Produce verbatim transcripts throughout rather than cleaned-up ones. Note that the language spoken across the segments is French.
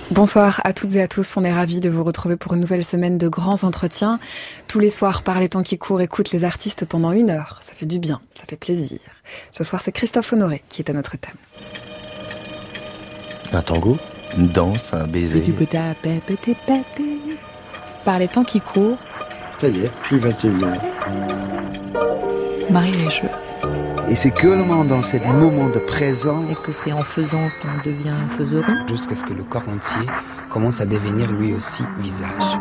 Bonsoir à toutes et à tous, on est ravis de vous retrouver pour une nouvelle semaine de grands entretiens. Tous les soirs, par les temps qui courent, écoute les artistes pendant une heure. Ça fait du bien, ça fait plaisir. Ce soir, c'est Christophe Honoré qui est à notre thème. Un tango, une danse, un baiser. Par les temps qui courent. Ça y est, puis vingt et une heures. Marie Léjeux. Et c'est que dans ce moment de présent. Et que c'est en faisant qu'on devient faiseron. Jusqu'à ce que le corps entier commence à devenir lui aussi visage.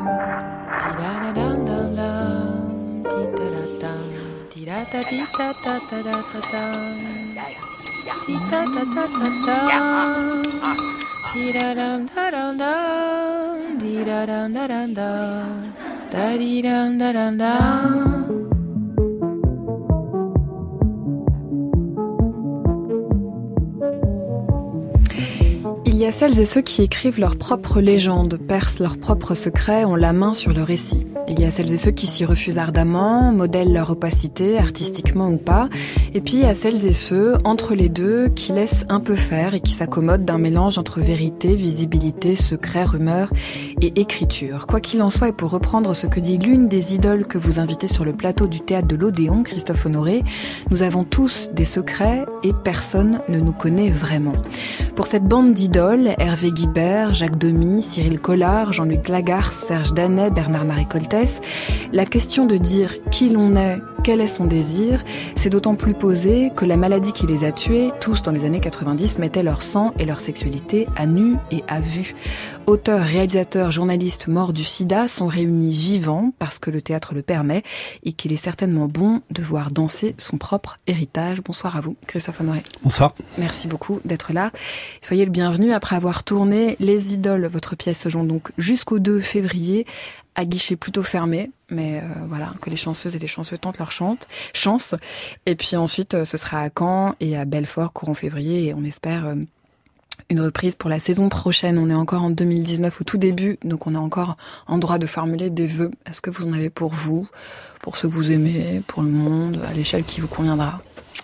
Il y a celles et ceux qui écrivent leurs propres légendes, percent leurs propres secrets, ont la main sur le récit. Il y a celles et ceux qui s'y refusent ardemment, modèlent leur opacité, artistiquement ou pas. Et puis il y a celles et ceux, entre les deux, qui laissent un peu faire et qui s'accommodent d'un mélange entre vérité, visibilité, secret, rumeur et écriture. Quoi qu'il en soit, et pour reprendre ce que dit l'une des idoles que vous invitez sur le plateau du théâtre de l'Odéon, Christophe Honoré, nous avons tous des secrets et personne ne nous connaît vraiment. Pour cette bande d'idoles, Hervé Guibert, Jacques Demy, Cyril Collard, Jean-Luc Lagarce, Serge Danet, Bernard-Marie Coltès, la question de dire qui l'on est, quel est son désir, c'est d'autant plus posée que la maladie qui les a tués, tous dans les années quatre-vingt-dix, mettaient leur sang et leur sexualité à nu et à vue. Auteurs, réalisateurs, journalistes morts du sida sont réunis vivants parce que le théâtre le permet et qu'il est certainement bon de voir danser son propre héritage. Bonsoir à vous, Christophe Honoré. Bonsoir. Merci beaucoup d'être là. Soyez le bienvenu après avoir tourné Les Idoles. Votre pièce se joue donc jusqu'au deux février à guichet plutôt fermé, mais euh, voilà, que les chanceuses et les chanceux tentent leur chante, chance. Et puis ensuite, euh, ce sera à Caen et à Belfort courant février, et on espère euh, une reprise pour la saison prochaine. On est encore en deux mille dix-neuf au tout début, donc on a encore en droit de formuler des vœux. Est-ce que vous en avez pour vous, pour ceux que vous aimez, pour le monde, à l'échelle qui vous conviendra ?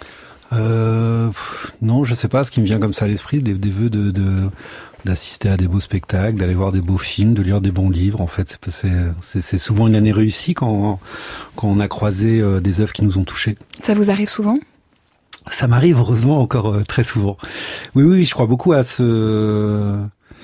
Euh, non, je sais pas, ce qui me vient comme ça à l'esprit, des, des vœux de, de, d'assister à des beaux spectacles, d'aller voir des beaux films, de lire des bons livres. En fait, c'est, c'est, c'est souvent une année réussie quand, quand on a croisé euh, des œuvres qui nous ont touchés. Ça vous arrive souvent ? Ça m'arrive heureusement encore euh, très souvent. Oui, oui, je crois beaucoup à ce...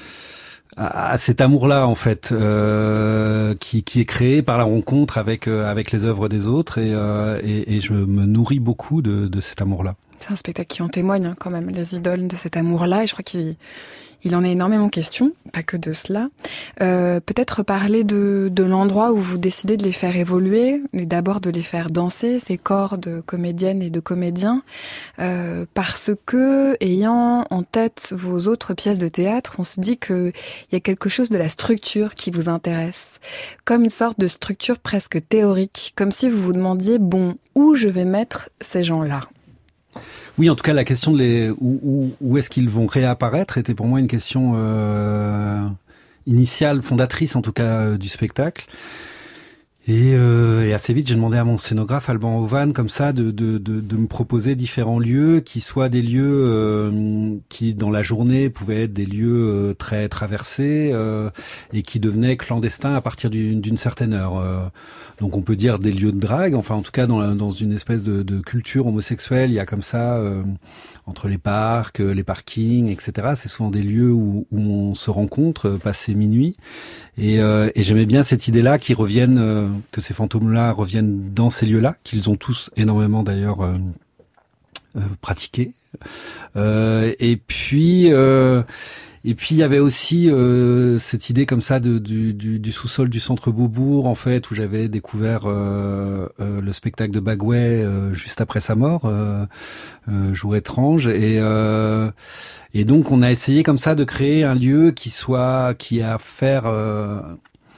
à cet amour-là, en fait, euh, qui, qui est créé par la rencontre avec euh, avec les œuvres des autres, et, euh, et, et je me nourris beaucoup de, de cet amour-là. C'est un spectacle qui en témoigne, hein, quand même, les idoles de cet amour-là, et je crois qu'il il en est énormément question, pas que de cela. Euh, peut-être parler de, de l'endroit où vous décidez de les faire évoluer, et d'abord de les faire danser, ces corps de comédiennes et de comédiens, euh, parce que, ayant en tête vos autres pièces de théâtre, on se dit qu'il y a quelque chose de la structure qui vous intéresse, comme une sorte de structure presque théorique, comme si vous vous demandiez, bon, où je vais mettre ces gens-là ? Oui, en tout cas, la question de les où, où, où est-ce qu'ils vont réapparaître était pour moi une question euh, initiale, fondatrice en tout cas euh, du spectacle. Et, euh, et assez vite, j'ai demandé à mon scénographe Alban Ovan, comme ça, de, de, de, de me proposer différents lieux qui soient des lieux euh, qui, dans la journée, pouvaient être des lieux euh, très traversés euh, et qui devenaient clandestins à partir d'une, d'une certaine heure. Euh, donc, on peut dire des lieux de drague. Enfin, en tout cas, dans, la, dans une espèce de, de culture homosexuelle, il y a comme ça, euh, entre les parcs, les parkings, et cetera. C'est souvent des lieux où, où on se rencontre, passé minuit. Et, euh, et j'aimais bien cette idée-là qu'ils reviennent, euh, que ces fantômes-là reviennent dans ces lieux-là, qu'ils ont tous énormément d'ailleurs euh, euh, pratiqué. Euh, et puis, euh, et puis il y avait aussi euh, cette idée comme ça de, du, du, du sous-sol du Centre Beaubourg, en fait, où j'avais découvert euh, euh, le spectacle de Bagouet euh, juste après sa mort, euh, euh, Jour étrange, et euh, et donc on a essayé comme ça de créer un lieu qui soit qui a à faire euh,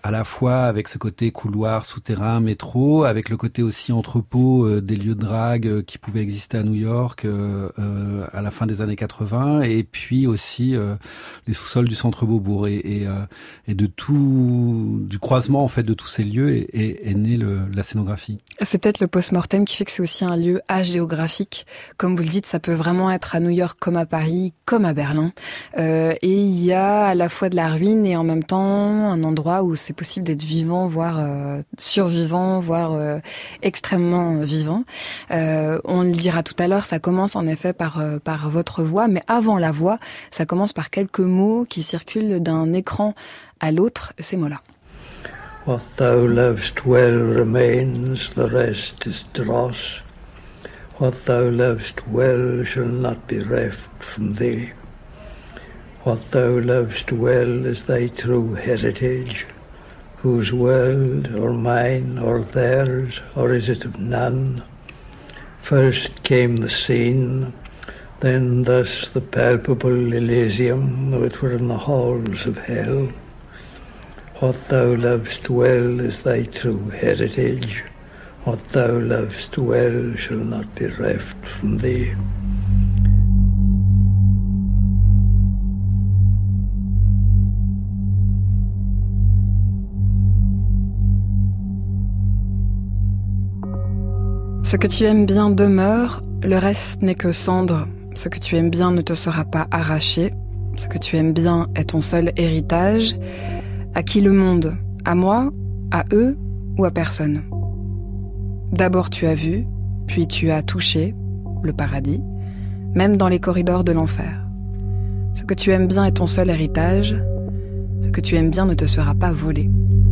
à la fois avec ce côté couloir, souterrain, métro, avec le côté aussi entrepôt euh, des lieux de drague euh, qui pouvaient exister à New York euh, euh, à la fin des années quatre-vingts, et puis aussi euh, les sous-sols du centre Beaubourg. Et, et, euh, et de tout, du croisement en fait de tous ces lieux est, est, est née le, la scénographie. C'est peut-être le post-mortem qui fait que c'est aussi un lieu agéographique. Comme vous le dites, ça peut vraiment être à New York comme à Paris, comme à Berlin. Euh, et il y a à la fois de la ruine et en même temps un endroit où c'est possible d'être vivant, voire euh, survivant, voire euh, extrêmement vivant. Euh, on le dira tout à l'heure, ça commence en effet par, euh, par votre voix, mais avant la voix, ça commence par quelques mots qui circulent d'un écran à l'autre, ces mots-là. What thou lovest well remains, the rest is dross. What thou lovest well shall not be reft from thee. What thou lovest well is thy true heritage, whose world, or mine, or theirs, or is it of none? First came the scene, then thus the palpable Elysium, though it were in the halls of hell. What thou lovest well is thy true heritage, what thou lovest well shall not be reft from thee. Ce que tu aimes bien demeure, le reste n'est que cendre. Ce que tu aimes bien ne te sera pas arraché. Ce que tu aimes bien est ton seul héritage. À qui le monde? À moi? À eux? Ou à personne? D'abord tu as vu, puis tu as touché le paradis, même dans les corridors de l'enfer. Ce que tu aimes bien est ton seul héritage. Ce que tu aimes bien ne te sera pas volé.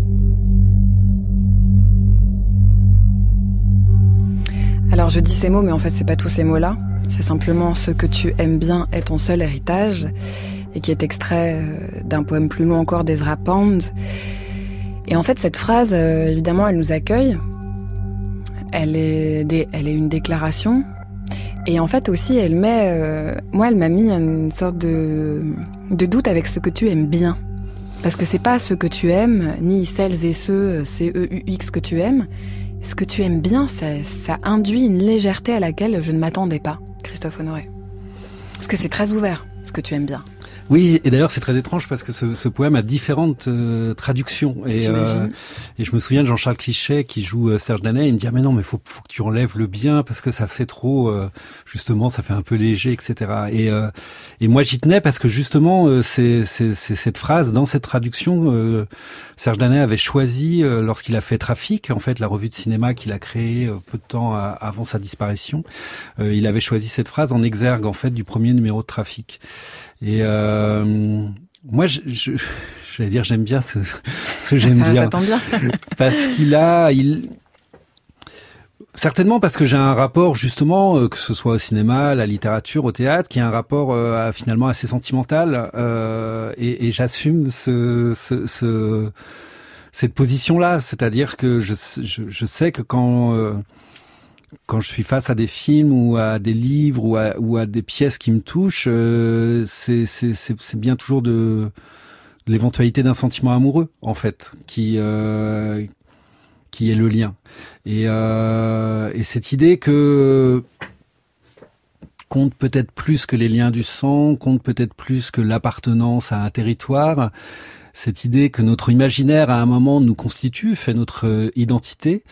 Alors je dis ces mots, mais en fait c'est pas tous ces mots-là. C'est simplement ce que tu aimes bien est ton seul héritage, et qui est extrait d'un poème plus long encore d'Ezra Pound. Et en fait cette phrase, euh, évidemment, elle nous accueille. Elle est, des, elle est une déclaration. Et en fait aussi, elle met, euh, moi, elle m'a mis une sorte de, de doute avec ce que tu aimes bien. Parce que c'est pas ce que tu aimes, ni celles et ceux, C E U X que tu aimes. Ce que tu aimes bien, ça, ça induit une légèreté à laquelle je ne m'attendais pas, Christophe Honoré. Parce que c'est très ouvert, ce que tu aimes bien. Oui, et d'ailleurs c'est très étrange parce que ce, ce poème a différentes euh, traductions. Et, euh, et je me souviens de Jean-Charles Cliché qui joue euh, Serge Danet. Il me dit ah mais non mais faut faut que tu enlèves le bien parce que ça fait trop euh, justement ça fait un peu léger, et cetera. Et euh, et moi j'y tenais parce que justement euh, c'est c'est c'est cette phrase dans cette traduction euh, Serge Danet avait choisi euh, lorsqu'il a fait Trafic, en fait la revue de cinéma qu'il a créée euh, peu de temps à, avant sa disparition. Euh, il avait choisi cette phrase en exergue en fait du premier numéro de Trafic. Et euh, moi, je, je, j'allais dire, j'aime bien ce, ce j'aime bien, ça tombe bien. Parce qu'il a, il, certainement parce que j'ai un rapport justement, que ce soit au cinéma, à la littérature, au théâtre, qui a un rapport euh, finalement assez sentimental, euh, et, et j'assume ce, ce, ce, cette position-là, c'est-à-dire que je, je, je sais que quand euh, quand je suis face à des films ou à des livres ou à, ou à des pièces qui me touchent, euh, c'est, c'est, c'est, c'est bien toujours de, de l'éventualité d'un sentiment amoureux, en fait, qui, euh, qui est le lien. Et, euh, et cette idée que compte peut-être plus que les liens du sang, compte peut-être plus que l'appartenance à un territoire, cette idée que notre imaginaire à un moment nous constitue, fait notre euh, identité,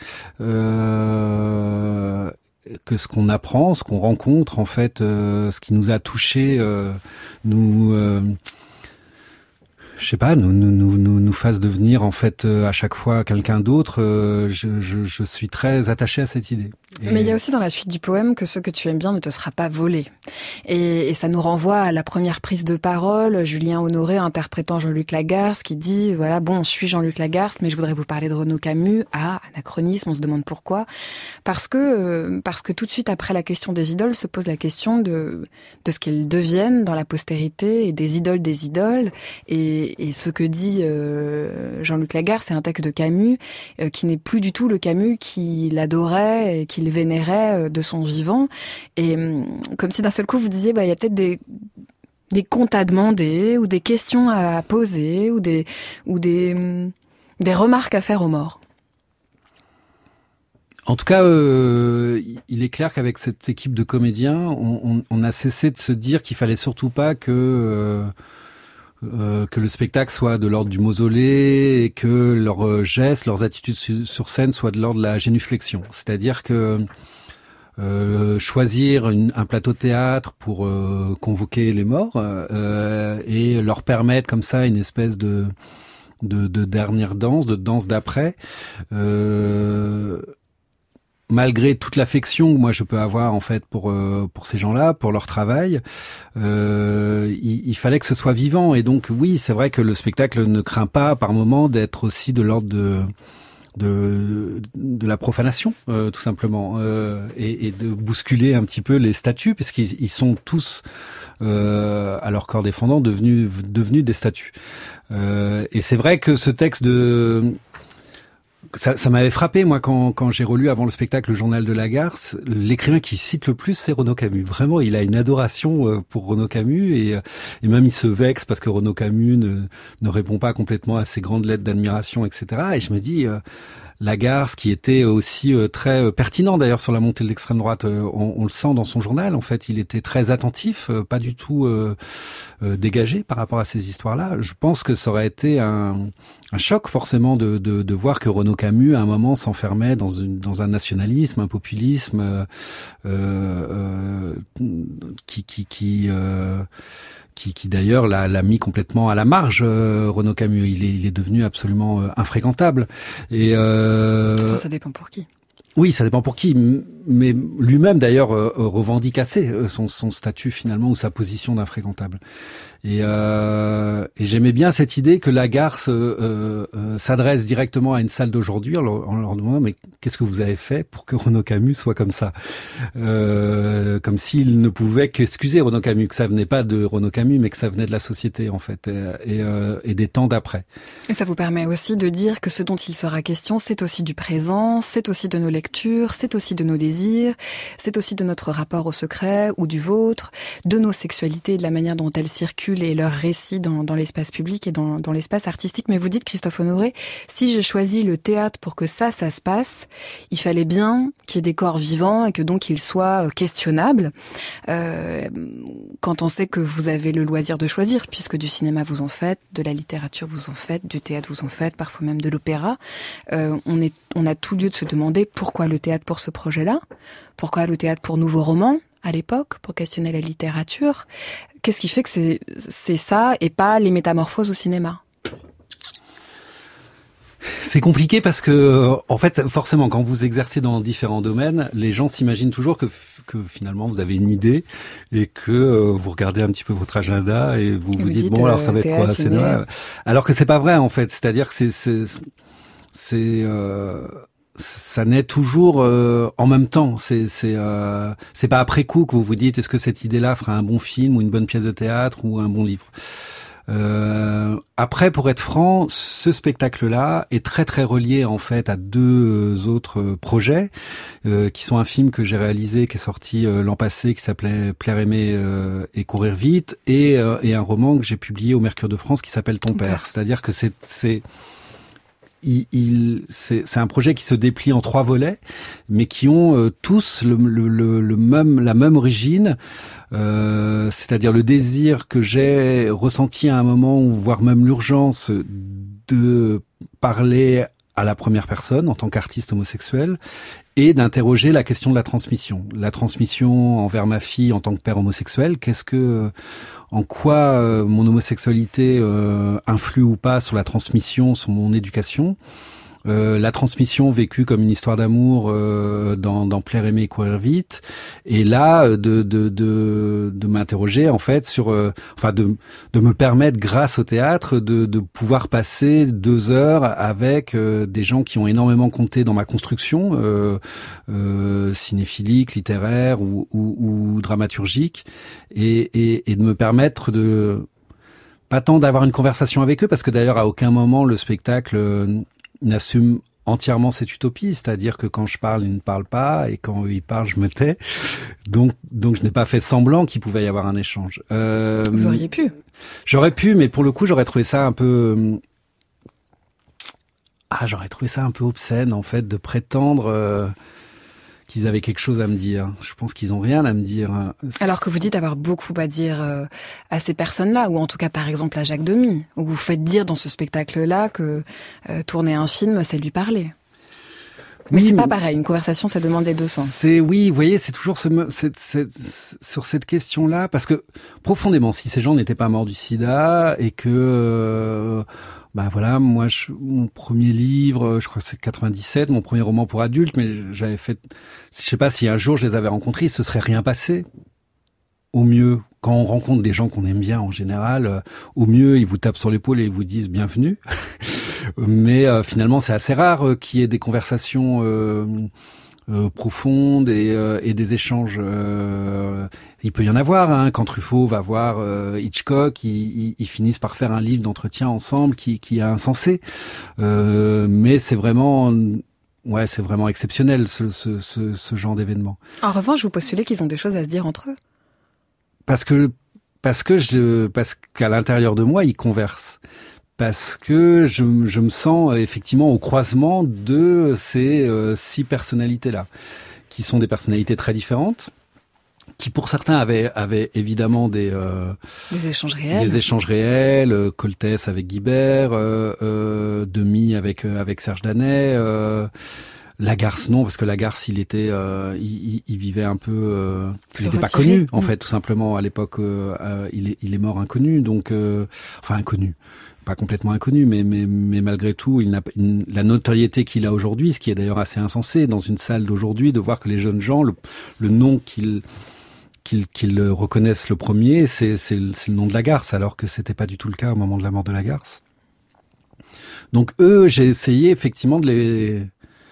euh, que ce qu'on apprend, ce qu'on rencontre, en fait, euh, ce qui nous a touchés, euh, nous, euh, je sais pas, nous, nous, nous, nous, nous fasse devenir en fait euh, à chaque fois quelqu'un d'autre. Euh, je, je, je suis très attaché à cette idée. Et... Mais il y a aussi dans la suite du poème que ce que tu aimes bien ne te sera pas volé. Et, et ça nous renvoie à la première prise de parole, Julien Honoré interprétant Jean-Luc Lagarce, qui dit, voilà, bon, je suis Jean-Luc Lagarce, mais je voudrais vous parler de Renaud Camus. Ah, anachronisme, on se demande pourquoi. Parce que, euh, parce que tout de suite après la question des idoles se pose la question de, de ce qu'elles deviennent dans la postérité et des idoles des idoles. Et, et ce que dit euh, Jean-Luc Lagarce, c'est un texte de Camus euh, qui n'est plus du tout le Camus qu'il adorait et qu'il vénérait de son vivant. Et comme si d'un seul coup vous disiez, bah, il y a peut-être des, des comptes à demander ou des questions à poser ou des, ou des, Des remarques à faire aux morts. En tout cas, euh, il est clair qu'avec cette équipe de comédiens, on, on, on a cessé de se dire qu'il fallait surtout pas que euh, euh, que le spectacle soit de l'ordre du mausolée et que leurs gestes, leurs attitudes su- sur scène soient de l'ordre de la génuflexion. C'est-à-dire que euh, choisir une, un plateau de théâtre pour euh, convoquer les morts euh, et leur permettre comme ça une espèce de de, de dernière danse, de danse d'après. Euh, Malgré toute l'affection que moi je peux avoir en fait pour euh, pour ces gens-là, pour leur travail, euh, il, il fallait que ce soit vivant. Et donc oui, c'est vrai que le spectacle ne craint pas par moment d'être aussi de l'ordre de de, de la profanation, euh, tout simplement, euh, et, et de bousculer un petit peu les statues, puisqu'ils ils sont tous euh, à leur corps défendant devenus devenus des statues. Euh, et c'est vrai que ce texte de Ça, ça m'avait frappé, moi, quand, quand j'ai relu avant le spectacle le journal de Lagarce. L'écrivain qui cite le plus, c'est Renaud Camus. Vraiment, il a une adoration pour Renaud Camus et, et même il se vexe parce que Renaud Camus ne, ne répond pas complètement à ses grandes lettres d'admiration, et cetera. Et je me dis, euh, Lagarce, qui était aussi euh, très pertinent d'ailleurs sur la montée de l'extrême droite, euh, on, on le sent dans son journal. En fait, il était très attentif, euh, pas du tout euh, euh, dégagé par rapport à ces histoires-là. Je pense que ça aurait été un, un choc forcément de, de, de voir que Renaud Camus, à un moment, s'enfermait dans, une, dans un nationalisme, un populisme euh, euh, qui, qui, qui euh, qui, qui d'ailleurs l'a, l'a mis complètement à la marge, euh, Renaud Camus. Il est, il est devenu absolument euh, infréquentable. Et euh, enfin, ça dépend pour qui. Oui, ça dépend pour qui. Mais lui-même, d'ailleurs, euh, revendique assez son, son statut, finalement, ou sa position d'infréquentable. Et, euh, et j'aimais bien cette idée que Lagarce euh, euh, s'adresse directement à une salle d'aujourd'hui en leur, en leur demandant « Mais qu'est-ce que vous avez fait pour que Renaud Camus soit comme ça ?» euh, Comme s'il ne pouvait qu'excuser Renaud Camus, que ça venait pas de Renaud Camus, mais que ça venait de la société, en fait, et, et, euh, et des temps d'après. Et ça vous permet aussi de dire que ce dont il sera question, c'est aussi du présent, c'est aussi de nos lectures, c'est aussi de nos désirs, c'est aussi de notre rapport au secret ou du vôtre, de nos sexualités, de la manière dont elles circulent et leurs récits dans, dans l'espace public et dans, dans l'espace artistique. Mais vous dites, Christophe Honoré, si j'ai choisi le théâtre pour que ça, ça se passe, il fallait bien qu'il y ait des corps vivants et que donc ils soient questionnables. Euh, quand on sait que vous avez le loisir de choisir, puisque du cinéma vous en faites, de la littérature vous en faites, du théâtre vous en faites, parfois même de l'opéra, euh, on, est, on a tout lieu de se demander pourquoi le théâtre pour ce projet-là, pourquoi le théâtre pour nouveaux romans, à l'époque, pour questionner la littérature. Qu'est-ce qui fait que c'est, c'est ça et pas les métamorphoses au cinéma ? C'est compliqué parce que, en fait, forcément, quand vous exercez dans différents domaines, les gens s'imaginent toujours que, que finalement vous avez une idée et que euh, vous regardez un petit peu votre agenda et vous et vous, vous dites, dites bon, euh, alors ça va être quoi, c'est vrai. Alors que c'est pas vrai, en fait. C'est-à-dire que c'est, c'est, c'est, euh, ça naît toujours euh, en même temps. C'est c'est euh, c'est pas après coup que vous vous dites est-ce que cette idée-là fera un bon film ou une bonne pièce de théâtre ou un bon livre. Euh, après, pour être franc, ce spectacle-là est très très relié en fait à deux autres projets euh, qui sont un film que j'ai réalisé qui est sorti euh, l'an passé qui s'appelait Plaire, aimer euh, et courir vite et euh, et un roman que j'ai publié au Mercure de France qui s'appelle Ton, Ton père. père. C'est-à-dire que c'est c'est Il, il, c'est, c'est un projet qui se déplie en trois volets, mais qui ont euh, tous le, le, le, le même, la même origine, euh, c'est-à-dire le désir que j'ai ressenti à un moment, ou voire même l'urgence de parler à la première personne en tant qu'artiste homosexuel et d'interroger la question de la transmission. La transmission envers ma fille en tant que père homosexuel, qu'est-ce que, en quoi euh, mon homosexualité euh, influe ou pas sur la transmission, sur mon éducation. Euh, la transmission vécue comme une histoire d'amour euh, dans, dans Plaire, aimer et courir vite, et là de de de, de m'interroger en fait sur, euh, enfin de de me permettre grâce au théâtre de de pouvoir passer deux heures avec euh, des gens qui ont énormément compté dans ma construction euh, euh, cinéphilique, littéraire ou, ou, ou dramaturgique, et, et et de me permettre de pas tant d'avoir une conversation avec eux, parce que d'ailleurs à aucun moment le spectacle euh, n'assume entièrement cette utopie, c'est-à-dire que quand je parle, ils ne parlent pas, et quand eux, ils parlent, je me tais. Donc, donc je n'ai pas fait semblant qu'il pouvait y avoir un échange. Euh, Vous auriez pu. J'aurais pu, mais pour le coup, j'aurais trouvé ça un peu, ah, j'aurais trouvé ça un peu obscène, en fait, de prétendre euh, qu'ils avaient quelque chose à me dire. Je pense qu'ils ont rien à me dire. Alors que vous dites avoir beaucoup à dire euh, à ces personnes-là, ou en tout cas, par exemple, à Jacques Demy, où vous faites dire dans ce spectacle-là que euh, tourner un film, c'est lui parler. Mais oui, c'est pas pareil. Une conversation, ça demande les deux sens. C'est oui, vous voyez, c'est toujours ce, c'est, c'est, sur cette question-là, parce que profondément, si ces gens n'étaient pas morts du sida et que, euh, bah voilà, moi, je, mon premier livre, je crois que c'est quatre-vingt-dix-sept, mon premier roman pour adultes, mais j'avais fait, je sais pas si un jour je les avais rencontrés, il se serait rien passé. Au mieux, quand on rencontre des gens qu'on aime bien en général, euh, au mieux, ils vous tapent sur l'épaule et ils vous disent bienvenue. Mais euh, finalement, c'est assez rare euh, qu'il y ait des conversations euh, euh, profondes et, euh, et des échanges. Euh, il peut y en avoir, hein, quand Truffaut va voir euh, Hitchcock, ils, ils, ils finissent par faire un livre d'entretien ensemble qui, qui est insensé. Euh, mais c'est vraiment... Ouais, c'est vraiment exceptionnel, ce, ce, ce, ce genre d'événement. En revanche, vous postulez qu'ils ont des choses à se dire entre eux. Parce que, parce que je, parce qu'à l'intérieur de moi, ils conversent. Parce que je, je me sens effectivement au croisement de ces euh, six personnalités-là, qui sont des personnalités très différentes, qui pour certains avaient, avaient évidemment des, euh, des échanges réels, des échanges réels, euh, Coltès avec Guibert, euh, euh, Demy avec euh, avec Serge Danet. Euh, Lagarce non, parce que Lagarce il était, euh, il, il vivait un peu, euh, il n'était pas connu en mmh. fait, tout simplement à l'époque. Euh, euh, il est, il est mort inconnu, donc, euh, enfin inconnu, pas complètement inconnu, mais mais mais malgré tout, il n'a une, la notoriété qu'il a aujourd'hui, ce qui est d'ailleurs assez insensé dans une salle d'aujourd'hui, de voir que les jeunes gens, le, le nom qu'ils qu'ils qu'ils reconnaissent le premier, c'est c'est c'est le nom de Lagarce, alors que c'était pas du tout le cas au moment de la mort de Lagarce. Donc eux, j'ai essayé effectivement de les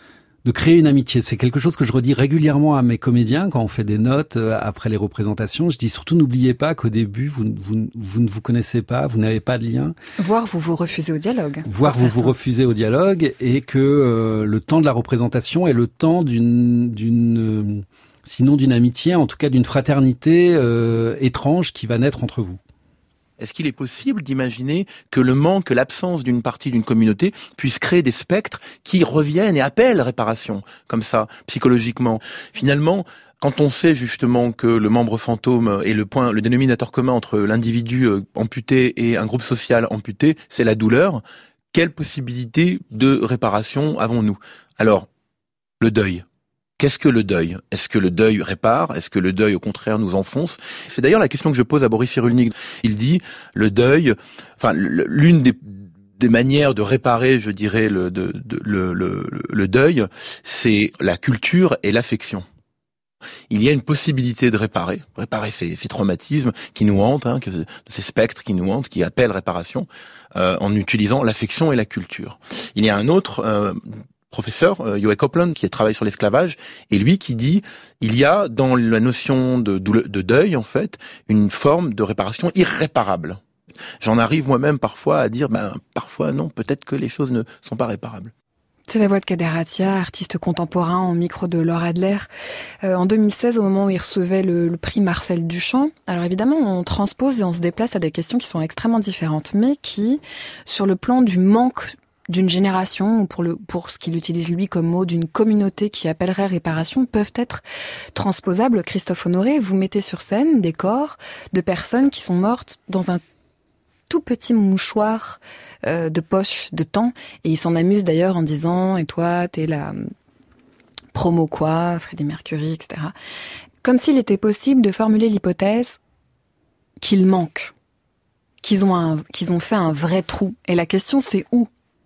de créer une amitié. C'est quelque chose que je redis régulièrement à mes comédiens quand on fait des notes après les représentations. Je dis surtout n'oubliez pas qu'au début, vous, vous, vous ne vous connaissez pas, vous n'avez pas de lien. Voire vous vous refusez au dialogue. Voire vous vous refusez au dialogue et que euh, le temps de la représentation est le temps d'une, d'une euh, sinon d'une amitié, en tout cas d'une fraternité euh, étrange qui va naître entre vous. Est-ce qu'il est possible d'imaginer que le manque, l'absence d'une partie d'une communauté puisse créer des spectres qui reviennent et appellent réparation, comme ça, psychologiquement? Finalement, quand on sait justement que le membre fantôme est le point, le dénominateur commun entre l'individu amputé et un groupe social amputé, c'est la douleur, quelle possibilité de réparation avons-nous? Alors, le deuil. Qu'est-ce que le deuil? Est-ce que le deuil répare? Est-ce que le deuil, au contraire, nous enfonce? C'est d'ailleurs la question que je pose à Boris Cyrulnik. Il dit, le deuil, enfin, l'une des, des manières de réparer, je dirais, le, de, de, le, le, le deuil, c'est la culture et l'affection. Il y a une possibilité de réparer, réparer ces, ces traumatismes qui nous hantent, hein, que, ces spectres qui nous hantent, qui appellent réparation, euh, en utilisant l'affection et la culture. Il y a un autre... Euh, professeur, euh, Yoel Copeland, qui travaille sur l'esclavage, et lui qui dit, il y a dans la notion de, de deuil, en fait, une forme de réparation irréparable. J'en arrive moi-même parfois à dire, ben, parfois non, peut-être que les choses ne sont pas réparables. C'est la voix de Kader Attia, artiste contemporain au micro de Laure Adler. Euh, en deux mille seize, au moment où il recevait le, le prix Marcel Duchamp, alors évidemment, on transpose et on se déplace à des questions qui sont extrêmement différentes, mais qui, sur le plan du manque d'une génération, ou pour, le, pour ce qu'il utilise lui comme mot, d'une communauté qui appellerait réparation, peuvent être transposables. Christophe Honoré, vous mettez sur scène des corps de personnes qui sont mortes dans un tout petit mouchoir euh, de poche de temps, et il s'en amuse d'ailleurs en disant « Et toi, t'es la promo quoi, Freddie Mercury, et cetera » Comme s'il était possible de formuler l'hypothèse qu'il manque, qu'ils ont, un, qu'ils ont fait un vrai trou. Et la question, c'est où ?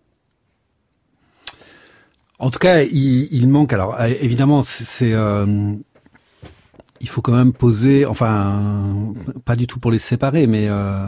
En tout cas, il, il manque. Alors, évidemment, c'est, c'est euh, il faut quand même poser. Enfin, pas du tout pour les séparer, mais euh,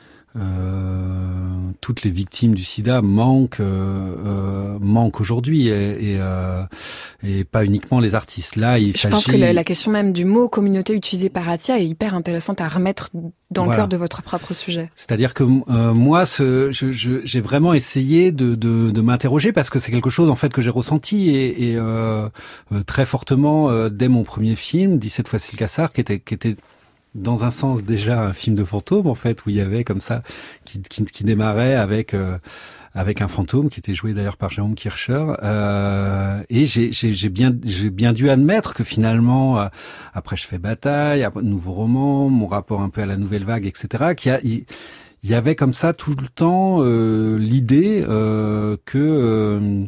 euh, toutes les victimes du SIDA manquent, euh, euh, manquent aujourd'hui, et, et, euh, et pas uniquement les artistes. Là, il Je s'agit. pense que la, la question même du mot communauté utilisé par Attia est hyper intéressante à remettre dans voilà. le cœur de votre propre sujet. C'est-à-dire que euh, moi, ce, je, je, j'ai vraiment essayé de, de, de m'interroger, parce que c'est quelque chose en fait que j'ai ressenti et, et euh, euh, très fortement euh, dès mon premier film, dix-sept fois Silcassar, qui était, qui était dans un sens déjà un film de fantôme en fait, où il y avait comme ça qui, qui, qui démarrait avec. Euh, avec un fantôme qui était joué d'ailleurs par Jérôme Kircher. Euh, et j'ai, j'ai, j'ai bien, j'ai bien dû admettre que finalement, euh, après je fais Bataille, après nouveau roman, mon rapport un peu à la nouvelle vague, et cetera, qu'il y a, il, il y avait comme ça tout le temps euh, l'idée euh, que euh,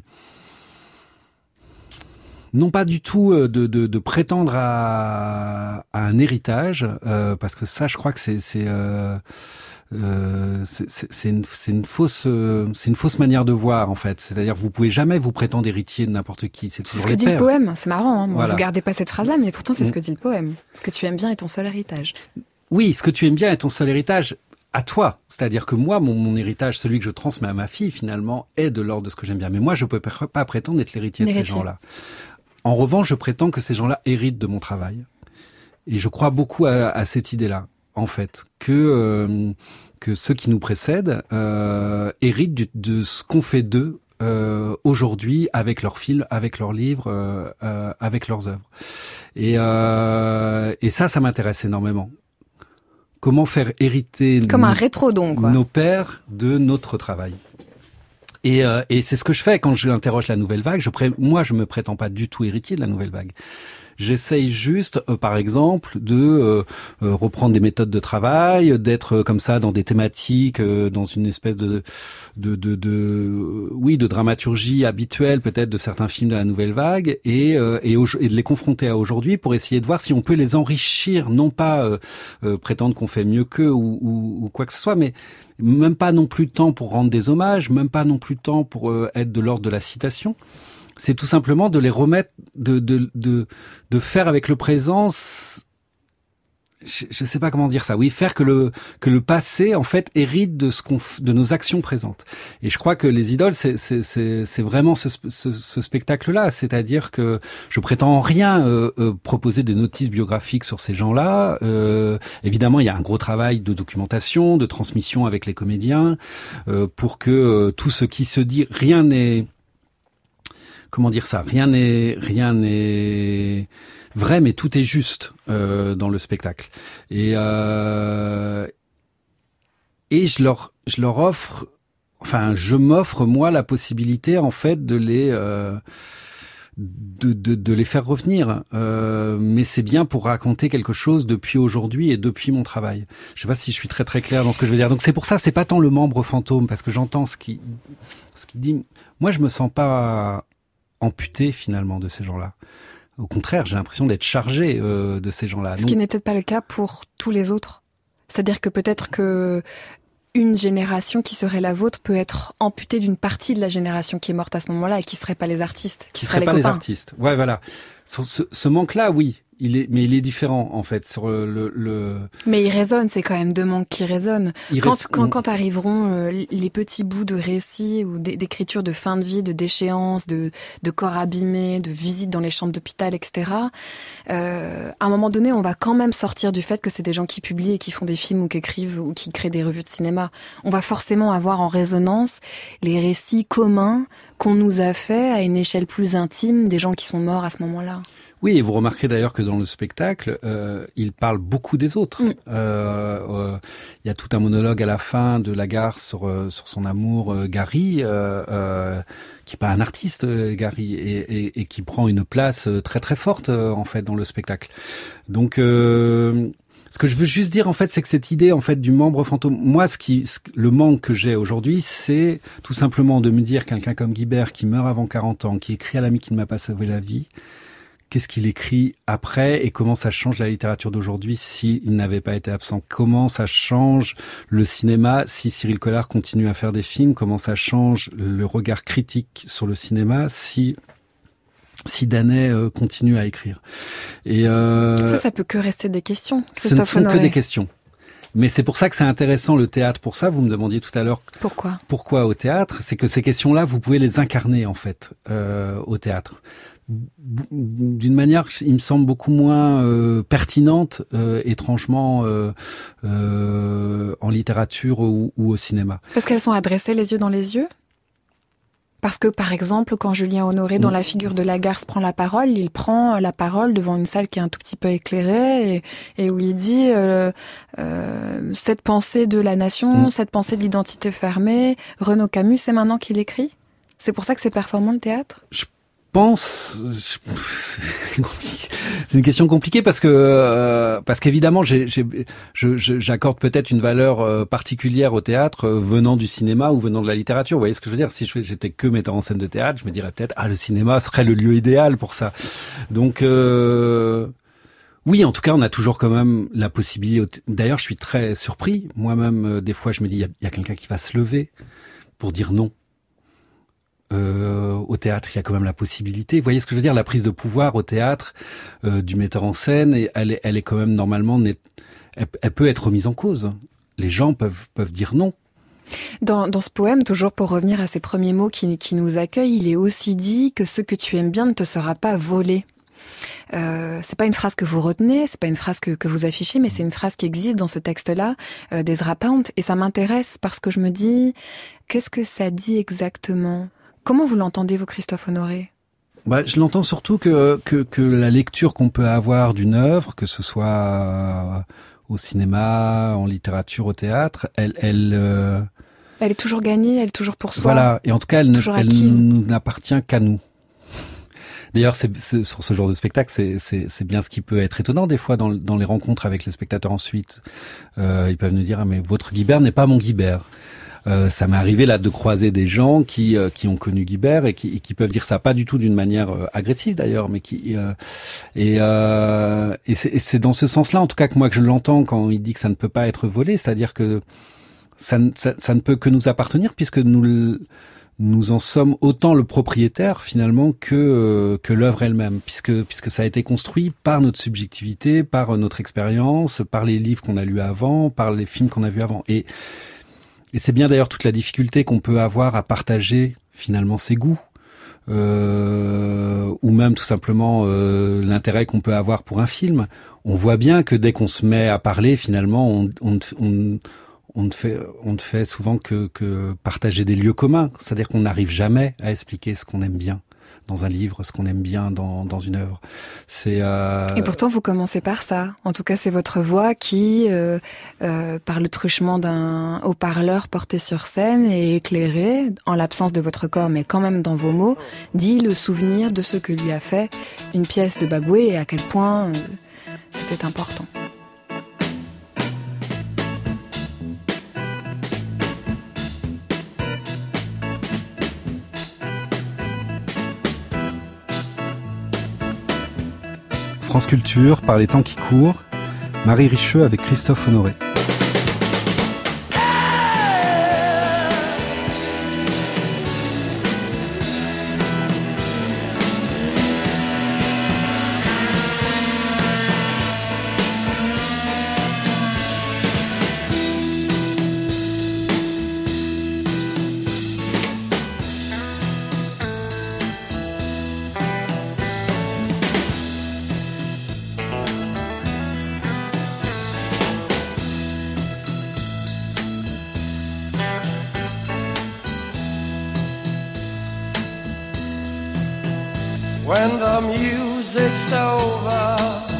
non pas du tout de, de, de prétendre à, à un héritage, euh, parce que ça, je crois que c'est c'est euh, euh, c'est, c'est, c'est, une, c'est une fausse euh, c'est une fausse manière de voir en fait. C'est-à-dire vous pouvez jamais vous prétendre héritier de n'importe qui. C'est, c'est ce que dit le poème. C'est marrant. Hein. Bon, voilà. Vous gardez pas cette phrase-là, mais pourtant c'est ce que dit le poème. Ce que tu aimes bien est ton seul héritage. Oui, ce que tu aimes bien est ton seul héritage. À toi, c'est-à-dire que moi, mon, mon héritage, celui que je transmets à ma fille, finalement, est de l'ordre de ce que j'aime bien. Mais moi, je peux pas prétendre être l'héritier de ces gens-là. En revanche, je prétends que ces gens-là héritent de mon travail. Et je crois beaucoup à, à cette idée-là, en fait, que euh, que ceux qui nous précèdent euh, héritent du, de ce qu'on fait d'eux euh, aujourd'hui avec leurs films, avec leurs livres, euh, euh, avec leurs œuvres. Et, euh, et ça, ça m'intéresse énormément. Comment faire hériter comme nos, un rétrodon, quoi. nos pères de notre travail. Et, euh, et c'est ce que je fais quand je interroge la nouvelle vague. Je pré... Moi, je me prétends pas du tout héritier de la nouvelle vague. J'essaye juste, euh, par exemple, de euh, euh, reprendre des méthodes de travail, d'être euh, comme ça dans des thématiques, euh, dans une espèce de, de, de, de, euh, oui, de dramaturgie habituelle peut-être de certains films de la nouvelle vague, et, euh, et, au, et de les confronter à aujourd'hui pour essayer de voir si on peut les enrichir, non pas euh, euh, prétendre qu'on fait mieux qu'eux ou, ou, ou quoi que ce soit, mais même pas non plus tant pour rendre des hommages, même pas non plus tant pour euh, être de l'ordre de la citation. C'est tout simplement de les remettre, de de de de faire avec le présent. Je, je sais pas comment dire ça. Oui, faire que le que le passé en fait hérite de ce qu'on de nos actions présentes. Et je crois que les idoles, c'est c'est c'est c'est vraiment ce ce, ce spectacle-là. C'est-à-dire que je prétends en rien euh, euh, proposer des notices biographiques sur ces gens-là. Euh, évidemment, il y a un gros travail de documentation, de transmission avec les comédiens euh, pour que euh, tout ce qui se dit, rien n'est Comment dire ça ? Rien n'est, rien n'est vrai, mais tout est juste euh, dans le spectacle. Et euh, et je leur, je leur offre, enfin, je m'offre moi la possibilité en fait de les, euh, de, de de les faire revenir. Euh, mais c'est bien pour raconter quelque chose depuis aujourd'hui et depuis mon travail. Je sais pas si je suis très très clair dans ce que je veux dire. Donc c'est pour ça, c'est pas tant le membre fantôme, parce que j'entends ce qui, ce qui dit. Moi, je me sens pas amputé finalement de ces gens-là. Au contraire, j'ai l'impression d'être chargé euh, de ces gens-là. Ce qui n'est peut-être pas le cas pour tous les autres. C'est-à-dire que peut-être que une génération qui serait la vôtre peut être amputée d'une partie de la génération qui est morte à ce moment-là et qui seraient pas les artistes, qui, qui seraient les pas copains. les artistes. Ouais, voilà. Ce, ce, ce manque-là, oui. Il est, mais il est différent en fait sur le. le... Mais il résonne, c'est quand même deux manques qui résonnent. Il quand, reste... quand quand arriveront euh, les petits bouts de récits ou d'écriture de fin de vie, de déchéance, de de corps abîmés, de visites dans les chambres d'hôpital, et cetera. Euh, à un moment donné, on va quand même sortir du fait que c'est des gens qui publient et qui font des films ou qui écrivent ou qui créent des revues de cinéma. On va forcément avoir en résonance les récits communs qu'on nous a faits à une échelle plus intime des gens qui sont morts à ce moment-là. Oui, et vous remarquerez d'ailleurs que dans le spectacle, euh, il parle beaucoup des autres. Il mm. euh, euh, y a tout un monologue à la fin de Lagarde sur euh, sur son amour euh, Gary, euh, euh, qui est pas un artiste euh, Gary, et, et, et qui prend une place très très forte euh, en fait dans le spectacle. Donc euh, ce que je veux juste dire en fait, c'est que cette idée en fait du membre fantôme, moi ce qui ce, le manque que j'ai aujourd'hui, c'est tout simplement de me dire quelqu'un comme Guibert qui meurt avant quarante ans, qui écrit à l'ami qui ne m'a pas sauvé la vie. Qu'est-ce qu'il écrit après et comment ça change la littérature d'aujourd'hui s'il n'avait pas été absent? Comment ça change le cinéma si Cyril Collard continue à faire des films? Comment ça change le regard critique sur le cinéma si si Danet euh, continue à écrire? Et euh, ça, ça peut que rester des questions. Ce ne sont que des questions. Mais c'est pour ça que c'est intéressant le théâtre. Pour ça, vous me demandiez tout à l'heure pourquoi pourquoi au théâtre, c'est que ces questions-là, vous pouvez les incarner en fait euh, au théâtre. D'une manière, il me semble beaucoup moins euh, pertinente, euh, étrangement, euh, euh, en littérature ou, ou au cinéma. Parce qu'elles sont adressées les yeux dans les yeux ? Parce que, par exemple, quand Julien Honoré, dans La figure de Lagarce, prend la parole, il prend la parole devant une salle qui est un tout petit peu éclairée et, et où il dit euh, euh, cette pensée de la nation, mmh. cette pensée de l'identité fermée, Renaud Camus, c'est maintenant qu'il écrit. C'est pour ça que c'est performant, le théâtre ? Je pense... C'est compliqué. C'est une question compliquée parce que euh, parce qu'évidemment j'ai, j'ai, je, je, j'accorde peut-être une valeur euh, particulière au théâtre euh, venant du cinéma ou venant de la littérature. Vous voyez ce que je veux dire ? Si je, j'étais que metteur en scène de théâtre, je me dirais peut-être ah le cinéma serait le lieu idéal pour ça. Donc euh, oui, en tout cas, on a toujours quand même la possibilité. D'ailleurs, je suis très surpris moi-même. Euh, des fois, je me dis il y a, y a quelqu'un qui va se lever pour dire non. Euh, au théâtre, il y a quand même la possibilité. Vous voyez ce que je veux dire ? La prise de pouvoir au théâtre euh, du metteur en scène, et elle est, elle est quand même normalement, elle, elle peut être remise en cause. Les gens peuvent peuvent dire non. Dans, dans ce poème, toujours pour revenir à ces premiers mots qui, qui nous accueillent, il est aussi dit que ce que tu aimes bien ne te sera pas volé. Euh, c'est pas une phrase que vous retenez, c'est pas une phrase que, que vous affichez, mais c'est une phrase qui existe dans ce texte-là euh, d'Ezra Pound, et ça m'intéresse parce que je me dis, qu'est-ce que ça dit exactement ? Comment vous l'entendez, vous, Christophe Honoré ? Bah, je l'entends surtout que, que, que la lecture qu'on peut avoir d'une œuvre, que ce soit euh, au cinéma, en littérature, au théâtre, elle... Elle, euh... elle est toujours gagnée, elle est toujours pour soi. Voilà, et en tout cas, elle, ne, elle acquise. n'appartient qu'à nous. D'ailleurs, c'est, c'est, sur ce genre de spectacle, c'est, c'est, c'est bien ce qui peut être étonnant des fois dans, dans les rencontres avec les spectateurs ensuite. Euh, ils peuvent nous dire ah, « mais votre Guibert n'est pas mon Guibert ». Euh, ça m'est arrivé là de croiser des gens qui euh, qui ont connu Guibert et qui, et qui peuvent dire ça pas du tout d'une manière euh, agressive d'ailleurs, mais qui euh, et, euh, et, c'est, et c'est dans ce sens-là en tout cas que moi que je l'entends quand il dit que ça ne peut pas être volé, c'est-à-dire que ça, ça, ça ne peut que nous appartenir puisque nous nous en sommes autant le propriétaire finalement que euh, que l'œuvre elle-même, puisque puisque ça a été construit par notre subjectivité, par notre expérience, par les livres qu'on a lus avant, par les films qu'on a vus avant et Et c'est bien d'ailleurs toute la difficulté qu'on peut avoir à partager finalement ses goûts, euh, ou même tout simplement euh, l'intérêt qu'on peut avoir pour un film. On voit bien que dès qu'on se met à parler, finalement, on, on, on, on ne fait, on ne fait souvent que, que partager des lieux communs. C'est-à-dire qu'on n'arrive jamais à expliquer ce qu'on aime bien dans un livre, ce qu'on aime bien dans, dans une œuvre. C'est, euh... Et pourtant, vous commencez par ça. En tout cas, c'est votre voix qui, euh, euh, par le truchement d'un haut-parleur porté sur scène et éclairé, en l'absence de votre corps, mais quand même dans vos mots, dit le souvenir de ce que lui a fait une pièce de Bagoué et à quel point euh, c'était important. France Culture, par les temps qui courent, Marie Richeux avec Christophe Honoré. When the music's over,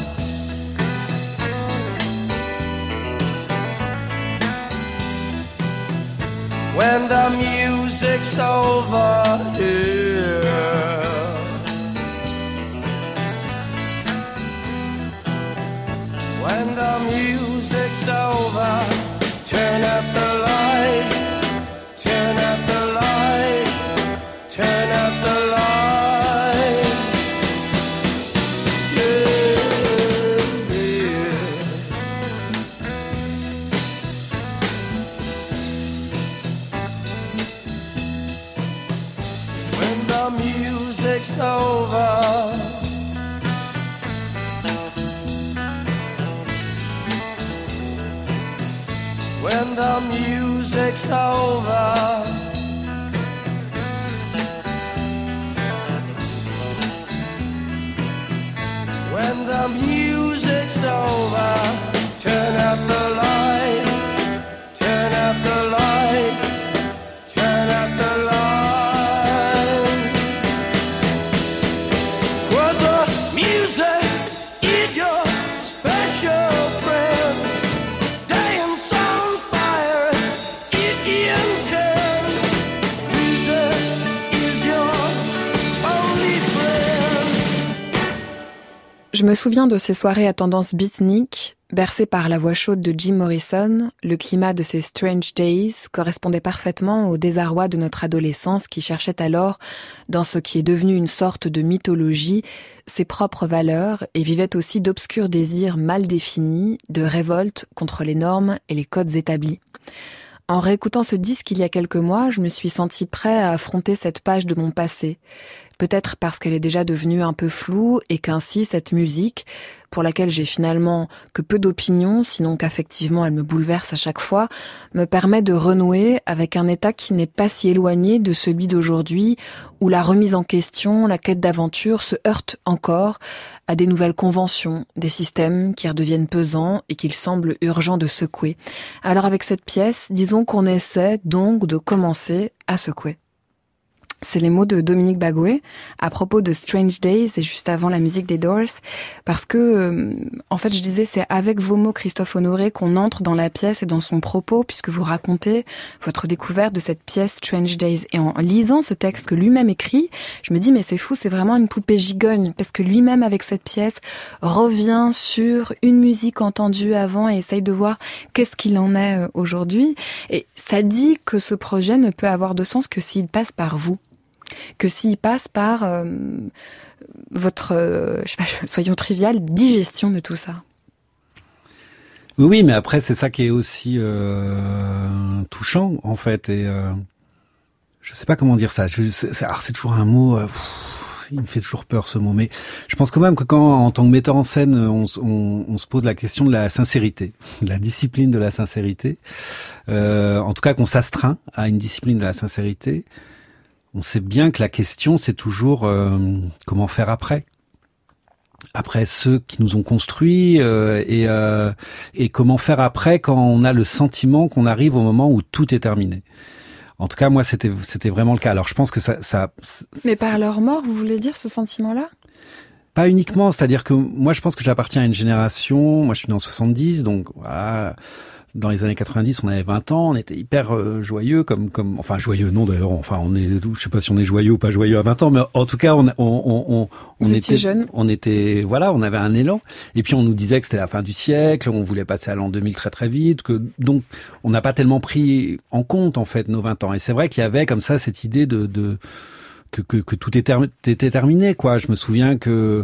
when the music's over here, when the music's over, turn up the lights, turn up the lights, turn up the lights. Music's over, when the music's over, when the music's over, turn up the lights, turn up the lights, turn up the lights. Je me souviens de ces soirées à tendance beatnik, bercées par la voix chaude de Jim Morrison. Le climat de ces Strange Days correspondait parfaitement au désarroi de notre adolescence qui cherchait alors, dans ce qui est devenu une sorte de mythologie, ses propres valeurs et vivait aussi d'obscurs désirs mal définis, de révolte contre les normes et les codes établis. En réécoutant ce disque il y a quelques mois, je me suis sentie prêt à affronter cette page de mon passé. Peut-être parce qu'elle est déjà devenue un peu floue et qu'ainsi cette musique, pour laquelle j'ai finalement que peu d'opinions, sinon qu'affectivement elle me bouleverse à chaque fois, me permet de renouer avec un état qui n'est pas si éloigné de celui d'aujourd'hui, où la remise en question, la quête d'aventure se heurte encore à des nouvelles conventions, des systèmes qui redeviennent pesants et qu'il semble urgent de secouer. Alors avec cette pièce, disons qu'on essaie donc de commencer à secouer. C'est les mots de Dominique Bagoé à propos de Strange Days et juste avant la musique des Doors, parce que, euh, en fait, je disais, c'est avec vos mots, Christophe Honoré, qu'on entre dans la pièce et dans son propos, puisque vous racontez votre découverte de cette pièce Strange Days. Et en lisant ce texte que lui-même écrit, je me dis, mais c'est fou, c'est vraiment une poupée gigogne, parce que lui-même, avec cette pièce, revient sur une musique entendue avant et essaye de voir qu'est-ce qu'il en est aujourd'hui. Et ça dit que ce projet ne peut avoir de sens que s'il passe par vous. Que s'il passe par euh, votre, euh, je sais pas, soyons trivial, digestion de tout ça. Oui, oui, mais après c'est ça qui est aussi euh, touchant en fait, et euh, je sais pas comment dire ça. Je, c'est, alors c'est toujours un mot, euh, pff, il me fait toujours peur ce mot, mais je pense quand même que quand en tant que metteur en scène, on, on, on se pose la question de la sincérité, de la discipline de la sincérité, euh, en tout cas qu'on s'astreint à une discipline de la sincérité. On sait bien que la question, c'est toujours euh, comment faire après. Après ceux qui nous ont construits euh, et, euh, et comment faire après quand on a le sentiment qu'on arrive au moment où tout est terminé. En tout cas, moi, c'était c'était vraiment le cas. Alors, je pense que ça... ça Mais par leur mort, vous voulez dire ce sentiment-là ? Pas uniquement, c'est-à-dire que moi, je pense que j'appartiens à une génération... Moi, je suis né en soixante-dix, donc voilà... Dans les années quatre-vingt-dix, on avait vingt ans, on était hyper euh, joyeux, comme comme enfin joyeux non d'ailleurs, enfin on est, je sais pas si on est joyeux ou pas joyeux à vingt ans, mais en tout cas on on on on, on était jeune. On était voilà, on avait un élan. Et puis on nous disait que c'était la fin du siècle, on voulait passer à l'an deux mille très très vite, que donc on n'a pas tellement pris en compte en fait nos vingt ans. Et c'est vrai qu'il y avait comme ça cette idée de de que que, que tout était, était terminé quoi. Je me souviens que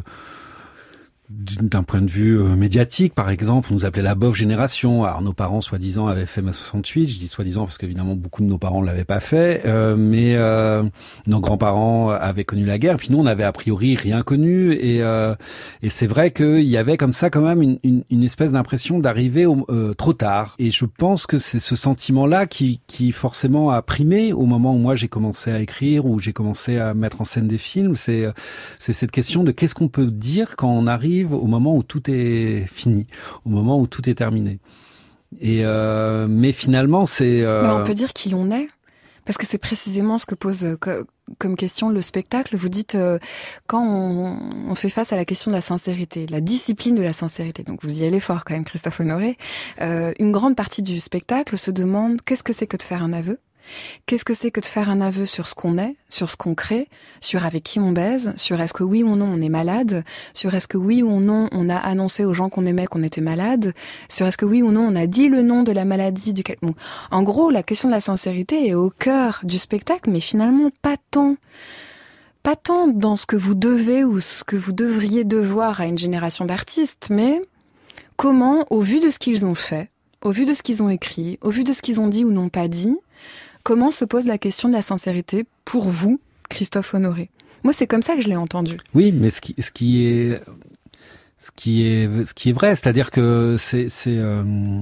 d'un point de vue euh, médiatique, par exemple, on nous appelait la bof génération. Alors nos parents, soi-disant, avaient fait mai soixante-huit. Je dis soi-disant parce qu'évidemment beaucoup de nos parents ne l'avaient pas fait, euh, mais euh, nos grands-parents avaient connu la guerre. Puis nous, on avait a priori rien connu, et, euh, et c'est vrai qu'il y avait comme ça quand même une, une, une espèce d'impression d'arriver au, euh, trop tard. Et je pense que c'est ce sentiment-là qui, qui forcément a primé au moment où moi j'ai commencé à écrire, où j'ai commencé à mettre en scène des films. C'est, c'est cette question de qu'est-ce qu'on peut dire quand on arrive au moment où tout est fini, au moment où tout est terminé. Et euh, mais finalement, c'est... Euh... Mais on peut dire qui on est, parce que c'est précisément ce que pose euh, co- comme question le spectacle. Vous dites, euh, quand on, on fait face à la question de la sincérité, de la discipline de la sincérité, donc vous y allez fort quand même, Christophe Honoré, euh, une grande partie du spectacle se demande qu'est-ce que c'est que de faire un aveu ? Qu'est-ce que c'est que de faire un aveu sur ce qu'on est, sur ce qu'on crée, sur avec qui on baise, sur est-ce que oui ou non on est malade, sur est-ce que oui ou non on a annoncé aux gens qu'on aimait qu'on était malade, sur est-ce que oui ou non on a dit le nom de la maladie duquel... Bon, en gros, la question de la sincérité est au cœur du spectacle, mais finalement pas tant... Pas tant dans ce que vous devez ou ce que vous devriez devoir à une génération d'artistes, mais comment, au vu de ce qu'ils ont fait, au vu de ce qu'ils ont écrit, au vu de ce qu'ils ont dit ou n'ont pas dit, comment se pose la question de la sincérité pour vous, Christophe Honoré ? Moi, c'est comme ça que je l'ai entendu. Oui, mais ce qui, ce qui est, ce qui est, ce qui est vrai, c'est-à-dire que c'est, c'est, euh...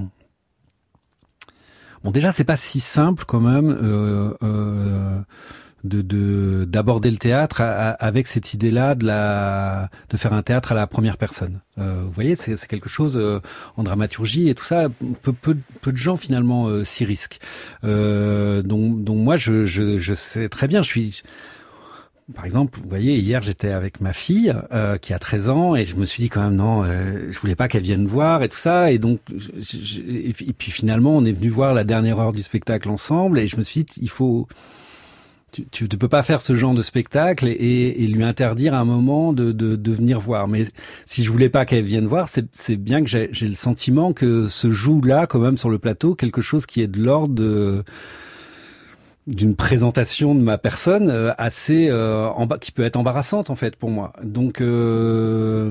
bon, déjà, c'est pas si simple quand même euh, euh, de, de d'aborder le théâtre à, à, avec cette idée-là de la, de faire un théâtre à la première personne. Euh, vous voyez, c'est, c'est quelque chose euh, en dramaturgie et tout ça. Peu, peu, peu de gens finalement euh, s'y risquent. Euh, donc, donc moi, je, je, je sais très bien. Je suis, par exemple, vous voyez, hier j'étais avec ma fille euh, qui a treize ans et je me suis dit quand même non, euh, je voulais pas qu'elle vienne voir et tout ça. Et donc, je, je, et puis finalement, on est venu voir la dernière heure du spectacle ensemble et je me suis dit il faut tu, tu ne peux pas faire ce genre de spectacle et, et lui interdire à un moment de, de, de venir voir. Mais si je voulais pas qu'elle vienne voir, c'est, c'est bien que j'ai, j'ai le sentiment que se joue là, quand même, sur le plateau, quelque chose qui est de l'ordre de, d'une présentation de ma personne euh, assez euh, emba- qui peut être embarrassante en fait pour moi. Donc euh,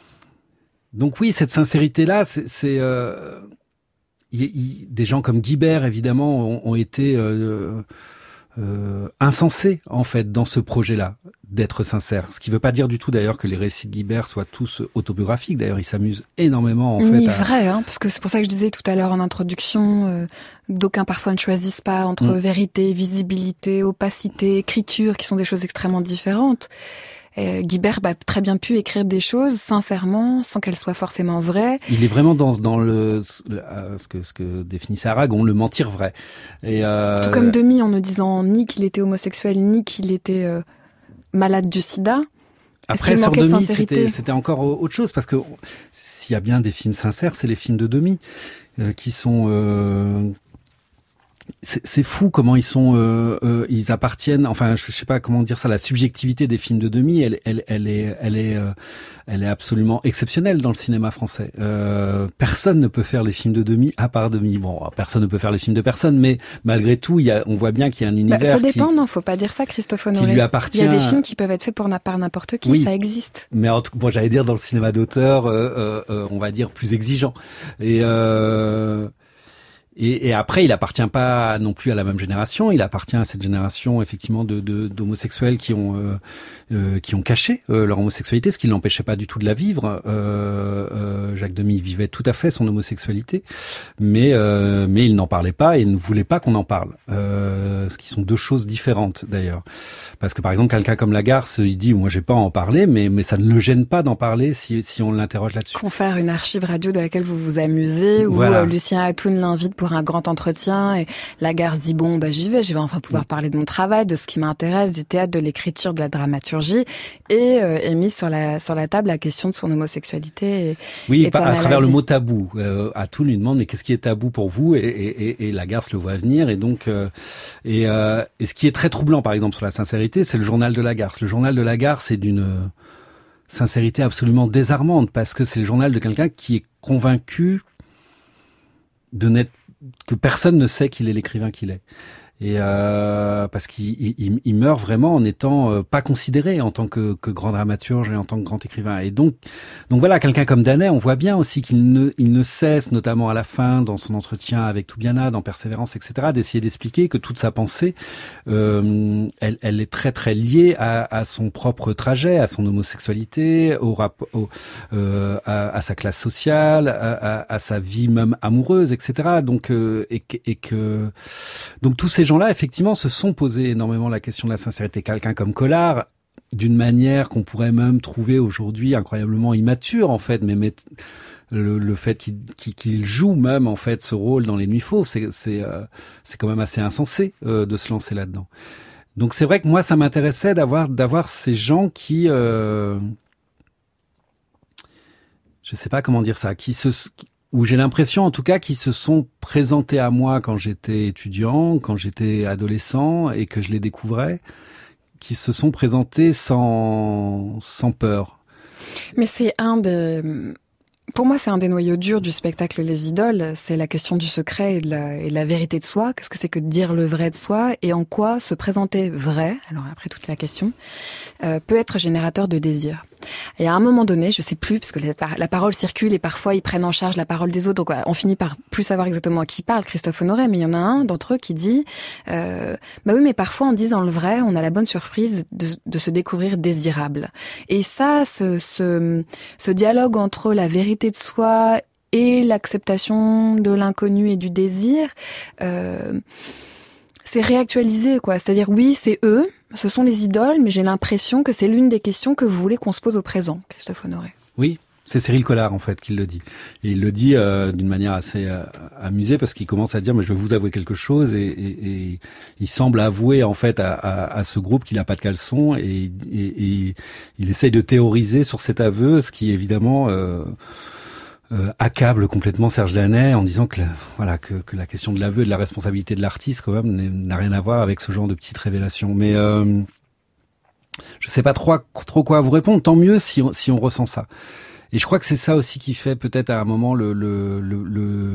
donc oui, cette sincérité là, c'est, c'est euh, y, y, des gens comme Guibert évidemment ont, ont été euh, euh, insensés en fait dans ce projet-là d'être sincère. Ce qui veut pas dire du tout d'ailleurs que les récits de Guibert soient tous autobiographiques. D'ailleurs, il s'amuse énormément en fait. Ni à... vrai, hein, parce que c'est pour ça que je disais tout à l'heure en introduction, euh, d'aucuns parfois ne choisissent pas entre mmh. vérité, visibilité, opacité, écriture, qui sont des choses extrêmement différentes. Et Guibert a très bien pu écrire des choses sincèrement, sans qu'elles soient forcément vraies. Il est vraiment dans dans le ce que ce que définissait Aragon, le mentir vrai. Et euh... tout comme Demy, en ne disant ni qu'il était homosexuel, ni qu'il était euh, malade du sida. Après, sur Demy, c'était, c'était encore autre chose, parce que s'il y a bien des films sincères, c'est les films de Demy, euh, qui sont... Euh, c'est, c'est fou comment ils sont... Euh, euh, ils appartiennent... Enfin, je sais pas comment dire ça, la subjectivité des films de Demy, elle, elle, elle est... Elle est euh, elle est absolument exceptionnelle dans le cinéma français. Euh, personne ne peut faire les films de Demy à part Demy. Bon, personne ne peut faire les films de personne, mais malgré tout, il y a, on voit bien qu'il y a un univers bah, ça dépend, qui, non, faut pas dire ça, Christophe Honoré. Qui lui appartient. Il y a des films qui peuvent être faits pour par n'importe qui, oui, ça existe. Mais en, bon, j'allais dire dans le cinéma d'auteur, euh, euh, on va dire plus exigeant. Et euh, Et, et après, il appartient pas non plus à la même génération. Il appartient à cette génération effectivement de, de d'homosexuels qui ont euh, euh, qui ont caché euh, leur homosexualité, ce qui ne l'empêchait pas du tout de la vivre. Euh, euh, Jacques Demy vivait tout à fait son homosexualité, mais euh, mais il n'en parlait pas et il ne voulait pas qu'on en parle. Euh, ce qui sont deux choses différentes d'ailleurs. Parce que par exemple, quelqu'un comme Lagarce, il dit moi j'ai pas à en parler, mais mais ça ne le gêne pas d'en parler si si on l'interroge là-dessus. Confère une archive radio de laquelle vous vous amusez, où voilà. euh, Lucien Atoun l'invite pour un grand entretien et Lagarce dit bon bah j'y vais, je vais enfin pouvoir parler de mon travail, de ce qui m'intéresse, du théâtre, de l'écriture, de la dramaturgie et euh, est mise sur la sur la table la question de son homosexualité. Et, oui, et par, à travers le mot tabou. Euh, Atoun lui demande mais qu'est-ce qui est tabou pour vous et, et, et, et Lagarce le voit venir et donc euh, et, euh, et ce qui est très troublant par exemple sur la sincérité, c'est le journal de Lagarce. Le journal de Lagarce est d'une sincérité absolument désarmante parce que c'est le journal de quelqu'un qui est convaincu de n'être que personne ne sait qu'il est l'écrivain qu'il est. Et euh, parce qu'il il, il meurt vraiment en étant euh, pas considéré en tant que, que grand dramaturge et en tant que grand écrivain. Et donc, donc voilà, quelqu'un comme Danet, on voit bien aussi qu'il ne, il ne cesse, notamment à la fin, dans son entretien avec Toubiana, dans Persévérance, et cetera, d'essayer d'expliquer que toute sa pensée, euh, elle, elle est très très liée à, à son propre trajet, à son homosexualité, au rap, au, euh, à, à sa classe sociale, à, à, à sa vie même amoureuse, et cetera. Donc euh, et, et que donc tous ces gens là effectivement se sont posés énormément la question de la sincérité. Quelqu'un comme Collard, d'une manière qu'on pourrait même trouver aujourd'hui incroyablement immature en fait, mais, mais le, le fait qu'il, qu'il, qu'il joue même en fait ce rôle dans Les Nuits Fauves, c'est c'est euh, c'est quand même assez insensé euh, de se lancer là-dedans. Donc c'est vrai que moi ça m'intéressait d'avoir d'avoir ces gens qui euh, je sais pas comment dire ça, qui se où j'ai l'impression, en tout cas, qu'ils se sont présentés à moi quand j'étais étudiant, quand j'étais adolescent et que je les découvrais, qui se sont présentés sans, sans peur. Mais c'est un des... Pour moi, c'est un des noyaux durs du spectacle Les Idoles, c'est la question du secret et de la, et de la vérité de soi. Qu'est-ce que c'est que de dire le vrai de soi et en quoi se présenter vrai, alors après toute la question, euh, peut être générateur de désir. Et à un moment donné, je sais plus, parce que la, la parole circule et parfois ils prennent en charge la parole des autres, donc on finit par plus savoir exactement à qui parle Christophe Honoré, mais il y en a un d'entre eux qui dit euh, bah oui, mais parfois en disant le vrai, on a la bonne surprise de, de se découvrir désirable. Et ça, ce, ce, ce dialogue entre la vérité de soi et l'acceptation de l'inconnu et du désir, euh, c'est réactualisé, quoi. C'est-à-dire, oui, c'est eux, ce sont les idoles, mais j'ai l'impression que c'est l'une des questions que vous voulez qu'on se pose au présent, Christophe Honoré. Oui, c'est Cyril Collard, en fait, qui le dit. Et il le dit euh, d'une manière assez euh, amusée, parce qu'il commence à dire, mais je vais vous avouer quelque chose, et, et, et il semble avouer, en fait, à, à, à ce groupe qu'il n'a pas de caleçon, et, et, et il essaye de théoriser sur cet aveu, ce qui, évidemment... Euh, euh, accable complètement Serge Daney en disant que la, voilà que, que la question de l'aveu et de la responsabilité de l'artiste quand même n'a rien à voir avec ce genre de petites révélations. Mais euh, je sais pas trop, trop quoi vous répondre. Tant mieux si on, si on ressent ça. Et je crois que c'est ça aussi qui fait peut-être à un moment le le le, le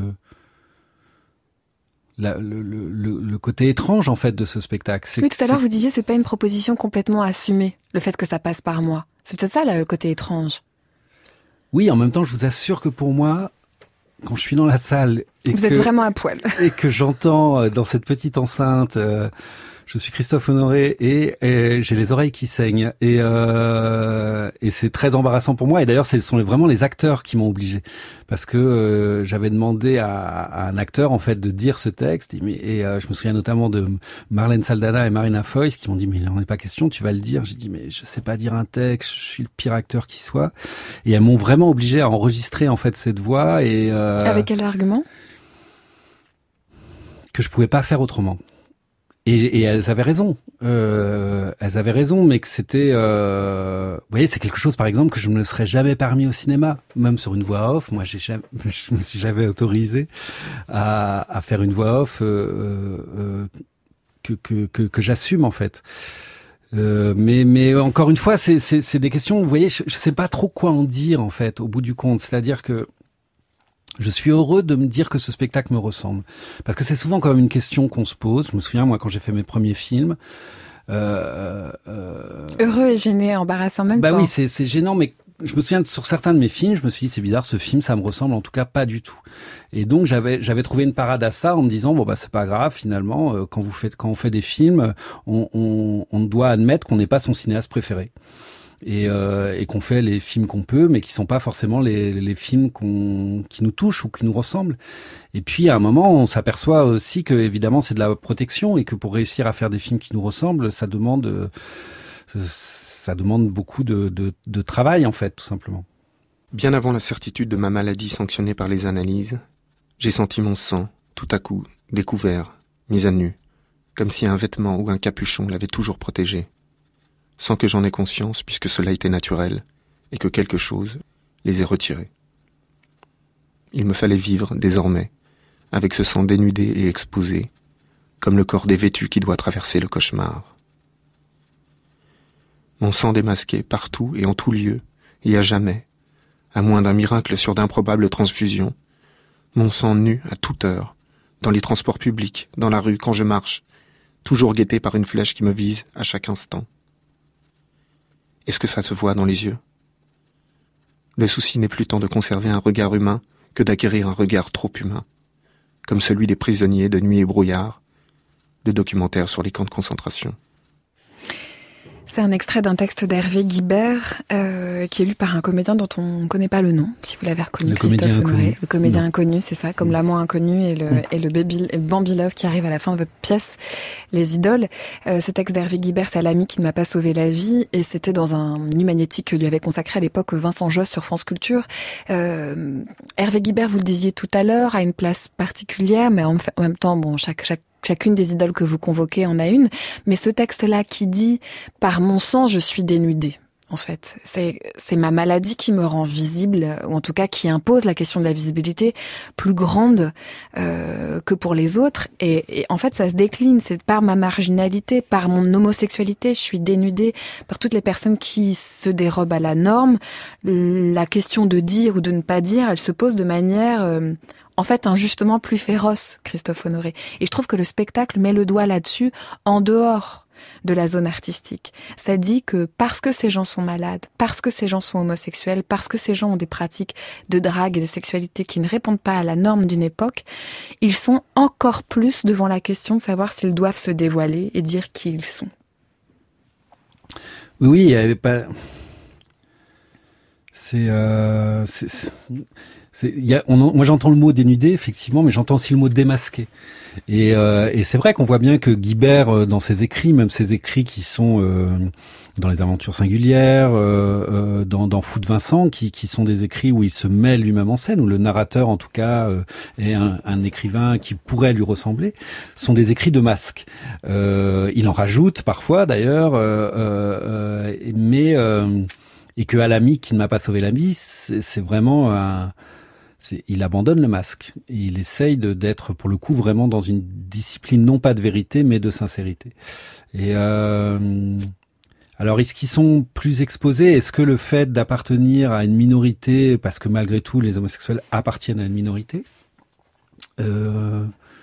La, le, le, le côté étrange en fait de ce spectacle. C'est oui, tout à l'heure vous disiez c'est pas une proposition complètement assumée, le fait que ça passe par moi. C'est peut-être ça là, le côté étrange. Oui, en même temps, je vous assure que pour moi, quand je suis dans la salle et vous que, êtes vraiment à poil et que j'entends dans cette petite enceinte, euh, je suis Christophe Honoré et, et j'ai les oreilles qui saignent et, euh, et c'est très embarrassant pour moi. Et d'ailleurs, ce sont vraiment les acteurs qui m'ont obligé parce que euh, j'avais demandé à, à un acteur en fait de dire ce texte et, et euh, je me souviens notamment de Marlène Saldana et Marina Foïs qui m'ont dit mais il n'en est pas question, tu vas le dire. J'ai dit mais je sais pas dire un texte, je suis le pire acteur qui soit. Et elles m'ont vraiment obligé à enregistrer en fait cette voix et euh, avec quel argument? Que je pouvais pas faire autrement. Et, et elles avaient raison. Euh, elles avaient raison, mais que c'était... Euh, vous voyez, c'est quelque chose, par exemple, que je ne me serais jamais permis au cinéma. Même sur une voix off, moi, j'ai jamais, je me suis jamais autorisé à, à faire une voix off euh, euh, que, que, que, que j'assume, en fait. Euh, mais, mais encore une fois, c'est, c'est, c'est des questions, vous voyez, je, je sais pas trop quoi en dire, en fait, au bout du compte. C'est-à-dire que je suis heureux de me dire que ce spectacle me ressemble. Parce que c'est souvent quand même une question qu'on se pose. Je me souviens, moi, quand j'ai fait mes premiers films... Euh, euh... Heureux et gêné, embarrassant en même bah temps. Bah oui, c'est, c'est gênant, mais je me souviens, de, sur certains de mes films, je me suis dit, c'est bizarre, ce film, ça me ressemble en tout cas pas du tout. Et donc, j'avais j'avais trouvé une parade à ça en me disant, bon, bah c'est pas grave, finalement, euh, quand, vous faites, quand on fait des films, on, on, on doit admettre qu'on n'est pas son cinéaste préféré. Et, euh, et qu'on fait les films qu'on peut, mais qui sont pas forcément les, les films qu'on, qui nous touchent ou qui nous ressemblent. Et puis à un moment, on s'aperçoit aussi que évidemment c'est de la protection et que pour réussir à faire des films qui nous ressemblent, ça demande, euh, ça demande beaucoup de, de, de travail en fait, tout simplement. Bien avant la certitude de ma maladie sanctionnée par les analyses, j'ai senti mon sang, tout à coup, découvert, mis à nu, comme si un vêtement ou un capuchon l'avait toujours protégé. Sans que j'en aie conscience, puisque cela était naturel, et que quelque chose les ait retirés. Il me fallait vivre, désormais, avec ce sang dénudé et exposé, comme le corps dévêtu qui doit traverser le cauchemar. Mon sang démasqué partout et en tout lieu, et à jamais, à moins d'un miracle sur d'improbables transfusions, mon sang nu à toute heure, dans les transports publics, dans la rue, quand je marche, toujours guetté par une flèche qui me vise à chaque instant. Est-ce que ça se voit dans les yeux? Le souci n'est plus tant de conserver un regard humain que d'acquérir un regard trop humain, comme celui des prisonniers de Nuit et brouillard, le documentaire sur les camps de concentration. C'est un extrait d'un texte d'Hervé Guibert, euh, qui est lu par un comédien dont on ne connaît pas le nom, si vous l'avez reconnu, le Christophe comédien Honoré. Inconnu. Le comédien non. inconnu, c'est ça, comme mmh. l'amant inconnu et le, mmh. et le baby, et Bambi Love qui arrive à la fin de votre pièce, Les Idoles. Euh, ce texte d'Hervé Guibert, c'est l'ami qui ne m'a pas sauvé la vie, et c'était dans un nu magnétique que lui avait consacré à l'époque Vincent Josse sur France Culture. Euh, Hervé Guibert, vous le disiez tout à l'heure, a une place particulière, mais en, en même temps, bon, chaque, chaque Chacune des idoles que vous convoquez en a une, mais ce texte-là qui dit « Par mon sang, je suis dénudée », en fait. C'est, c'est ma maladie qui me rend visible, ou en tout cas qui impose la question de la visibilité plus grande euh, que pour les autres. Et, et en fait, ça se décline, c'est par ma marginalité, par mon homosexualité, je suis dénudée, par toutes les personnes qui se dérobent à la norme. La question de dire ou de ne pas dire, elle se pose de manière... Euh, en fait, injustement plus féroce, Christophe Honoré. Et je trouve que le spectacle met le doigt là-dessus, en dehors de la zone artistique. Ça dit que parce que ces gens sont malades, parce que ces gens sont homosexuels, parce que ces gens ont des pratiques de drague et de sexualité qui ne répondent pas à la norme d'une époque, ils sont encore plus devant la question de savoir s'ils doivent se dévoiler et dire qui ils sont. Oui, oui, il y avait pas... C'est... Euh... c'est, c'est... C'est, y a, on, moi j'entends le mot dénudé effectivement, mais j'entends aussi le mot démasqué. Et, euh, et c'est vrai qu'on voit bien que Guibert, euh, dans ses écrits, même ses écrits qui sont euh, dans les Aventures singulières, euh, euh, dans, dans Fou de Vincent, qui, qui sont des écrits où il se met lui-même en scène, où le narrateur en tout cas euh, est un, un écrivain qui pourrait lui ressembler, sont des écrits de masque. Euh, il en rajoute parfois d'ailleurs, euh, euh, mais euh, et que à l'ami qui ne m'a pas sauvé la vie, c'est, c'est vraiment un C'est, il abandonne le masque. Et il essaye de, d'être, pour le coup, vraiment dans une discipline non pas de vérité, mais de sincérité. Et euh, alors, est-ce qu'ils sont plus exposés ? Est-ce que le fait d'appartenir à une minorité, parce que malgré tout, les homosexuels appartiennent à une minorité, euh,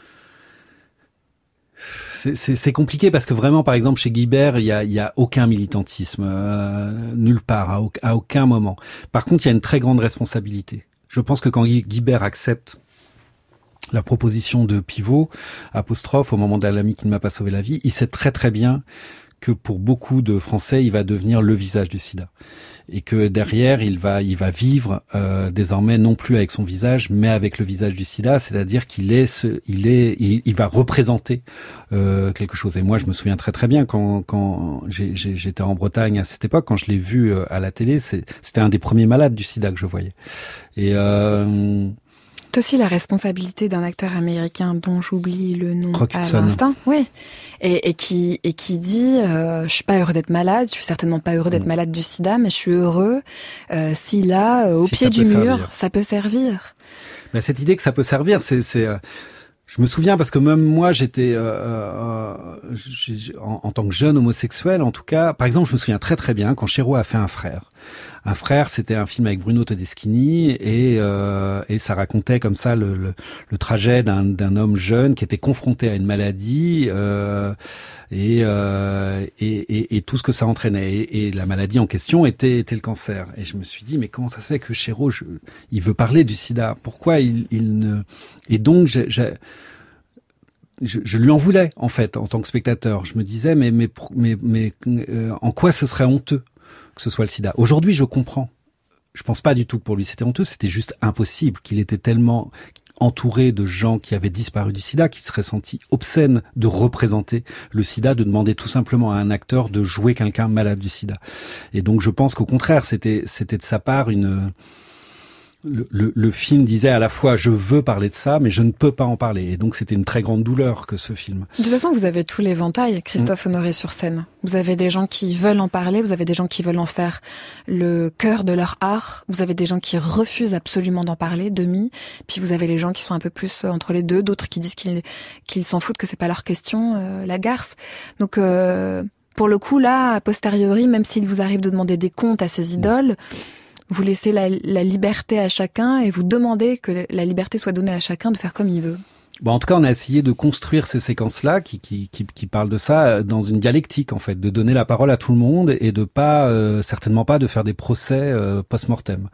c'est, c'est, c'est compliqué parce que vraiment, par exemple, chez Guibert, il y a, il y a aucun militantisme, euh, nulle part, à, au, à aucun moment. Par contre, il y a une très grande responsabilité. Je pense que quand Guibert accepte la proposition de Pivot, apostrophe, au moment de l'ami qui ne m'a pas sauvé la vie, il sait très très bien que pour beaucoup de Français, il va devenir le visage du sida. Et que derrière, il va, il va vivre euh, désormais non plus avec son visage, mais avec le visage du sida, c'est-à-dire qu'il est, ce, il est, il, il va représenter euh, quelque chose. Et moi, je me souviens très très bien quand, quand j'ai, j'ai, j'étais en Bretagne à cette époque, quand je l'ai vu euh, à la télé, c'est, c'était un des premiers malades du sida que je voyais. Et euh, c'est aussi la responsabilité d'un acteur américain dont j'oublie le nom Rock à Hudson. l'instant, oui, et, et qui et qui dit euh, je suis pas heureux d'être malade, je suis certainement pas heureux d'être mmh. malade du sida, mais je suis heureux euh, si là euh, au si pied du mur servir. Ça peut servir. Mais cette idée que ça peut servir, c'est c'est euh, je me souviens parce que même moi j'étais euh, euh, j'ai, en, en tant que jeune homosexuel, en tout cas, par exemple, je me souviens très très bien quand Chéreau a fait Un frère. Un frère, c'était un film avec Bruno Todeschini et euh, et ça racontait comme ça le le, le trajet d'un d'un homme jeune qui était confronté à une maladie euh, et, euh, et et et tout ce que ça entraînait. Et, et la maladie en question était était le cancer. Et je me suis dit mais comment ça se fait que Chéreau, je, il veut parler du sida ? Pourquoi il il ne Et donc j'ai, j'ai Je, je lui en voulais en fait en tant que spectateur. Je me disais mais mais mais mais euh, en quoi ce serait honteux que ce soit le sida. Aujourd'hui, je comprends. Je pense pas du tout que pour lui c'était honteux, c'était juste impossible, qu'il était tellement entouré de gens qui avaient disparu du sida, qu'il serait senti obscène de représenter le sida, de demander tout simplement à un acteur de jouer quelqu'un malade du sida. Et donc je pense qu'au contraire, c'était c'était de sa part une Le, le, le film disait à la fois je veux parler de ça mais je ne peux pas en parler, et donc c'était une très grande douleur que ce film. De toute façon vous avez tout l'éventail, Christophe mmh. Honoré, sur scène. Vous avez des gens qui veulent en parler, vous avez des gens qui veulent en faire le cœur de leur art, vous avez des gens qui refusent absolument d'en parler, demi, puis vous avez les gens qui sont un peu plus entre les deux, d'autres qui disent qu'ils, qu'ils s'en foutent, que c'est pas leur question, euh, la garce. Donc euh, pour le coup là, a posteriori, même s'il vous arrive de demander des comptes à ces idoles, mmh. vous laissez la, la liberté à chacun et vous demandez que la liberté soit donnée à chacun de faire comme il veut. Bon, en tout cas, on a essayé de construire ces séquences-là qui, qui, qui, qui parlent de ça dans une dialectique, en fait, de donner la parole à tout le monde et de pas, euh, certainement pas de faire des procès euh, post-mortem.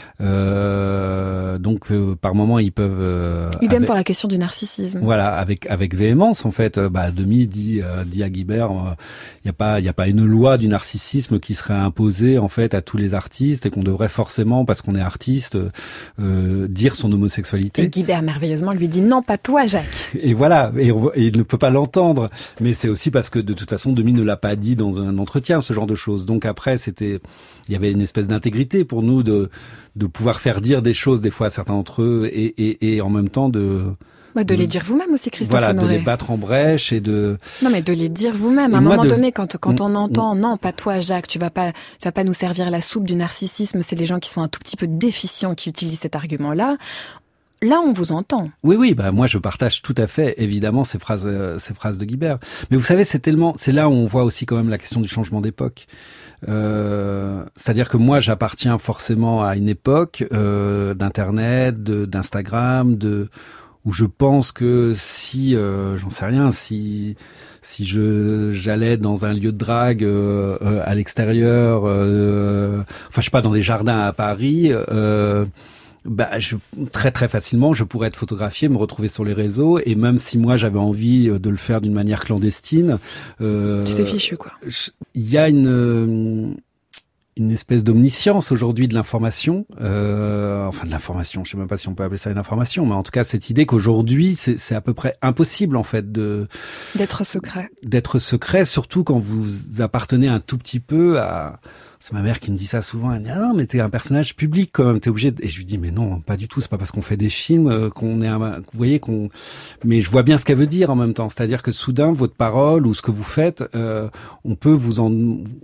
Euh, donc, euh, par moments, ils peuvent... Euh, Idem avec, pour la question du narcissisme. Voilà, avec avec véhémence, en fait. Euh, bah, Demi dit, euh, dit à Guibert, il euh, y a pas, il y a pas une loi du narcissisme qui serait imposée, en fait, à tous les artistes et qu'on devrait forcément, parce qu'on est artiste, euh, dire son homosexualité. Et Guibert, merveilleusement, lui dit non, pas toi, Jacques. Et voilà, et, on, et il ne peut pas l'entendre. Mais c'est aussi parce que de toute façon, Demi ne l'a pas dit dans un entretien, ce genre de choses. Donc après, c'était, il y avait une espèce d'intégrité pour nous de de pouvoir faire dire des choses des fois à certains d'entre eux et et, et en même temps de bah de, de les dire vous-même aussi, Christophe Voilà, Honoré. De les battre en brèche et de... Non, mais de les dire vous-même. À un moment de... donné, quand, quand on entend, non, pas toi, Jacques, tu vas pas, tu vas pas nous servir la soupe du narcissisme, c'est des gens qui sont un tout petit peu déficients qui utilisent cet argument-là. Là, on vous entend. Oui, oui, bah moi je partage tout à fait, évidemment, ces phrases, euh, ces phrases de Guibert. Mais vous savez, c'est tellement, c'est là où on voit aussi quand même la question du changement d'époque. Euh, c'est-à-dire que moi, j'appartiens forcément à une époque euh, d'internet, de, d'Instagram, de où je pense que si, euh, j'en sais rien, si si je j'allais dans un lieu de drague euh, euh, à l'extérieur, euh, enfin je sais pas, dans des jardins à Paris. Euh, Bah, je, très très facilement, je pourrais être photographié, me retrouver sur les réseaux, et même si moi j'avais envie de le faire d'une manière clandestine, euh, tu t'es fichu quoi. Il y a une une espèce d'omniscience aujourd'hui de l'information, euh, enfin de l'information, je sais même pas si on peut appeler ça une information, mais en tout cas cette idée qu'aujourd'hui c'est, c'est à peu près impossible en fait de d'être secret, d'être secret, surtout quand vous appartenez un tout petit peu à... C'est ma mère qui me dit ça souvent. Elle dit, ah non, mais t'es un personnage public quand même, t'es obligé de... Et je lui dis, mais non, pas du tout. C'est pas parce qu'on fait des films euh, qu'on est un... Vous voyez qu'on... Mais je vois bien ce qu'elle veut dire en même temps. C'est-à-dire que soudain, votre parole ou ce que vous faites, euh, on peut vous en...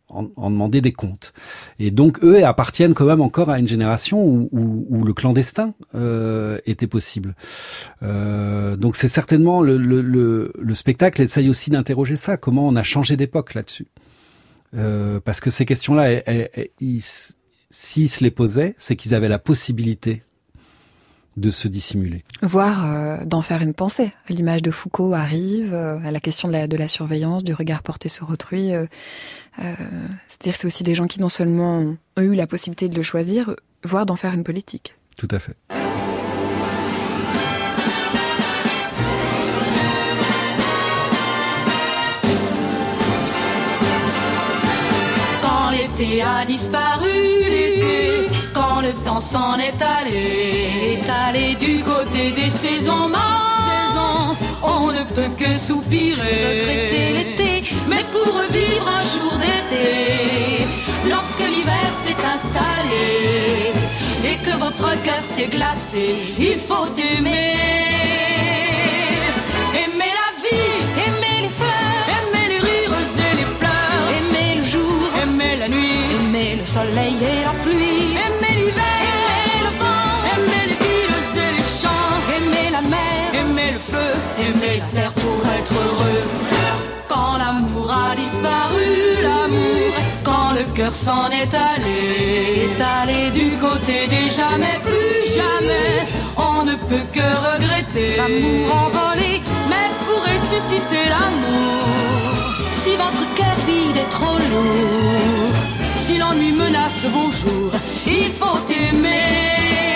en, en demander des comptes. Et donc eux appartiennent quand même encore à une génération où, où, où le clandestin euh, était possible. Euh, donc c'est certainement le, le, le, le spectacle essaye aussi d'interroger ça, comment on a changé d'époque là-dessus. Euh, parce que ces questions-là, elles, elles, elles, ils, s'ils se les posaient, c'est qu'ils avaient la possibilité de se dissimuler. Voire euh, d'en faire une pensée. L'image de Foucault arrive, euh, à la question de la, de la surveillance, du regard porté sur autrui. Euh, euh, c'est-à-dire que c'est aussi des gens qui non seulement ont eu la possibilité de le choisir, voire d'en faire une politique. Tout à fait. Quand l'été a disparu, l'été, quand le temps s'en est allé, est allé du côté des saisons mortes, saisons, on ne peut que soupirer, regretter l'été, mais pour revivre un jour d'été, lorsque l'hiver s'est installé, et que votre cœur s'est glacé, il faut aimer, aimer la vie, aimer les fleurs, aimer les rires et les pleurs, aimer le jour, aimer la nuit, aimer le soleil et la pluie, aimer l'hiver, aimer le vent, aimer les villes et les champs, aimer la mer, aimer le feu, aimer la terre pour être heureux. Quand l'amour a disparu, l'amour, quand le cœur s'en est allé, est allé du côté des jamais, plus jamais, on ne peut que regretter l'amour envolé, mais pour ressusciter l'amour, si votre cœur vide est trop lourd, si l'ennui menace vos jours, il faut aimer.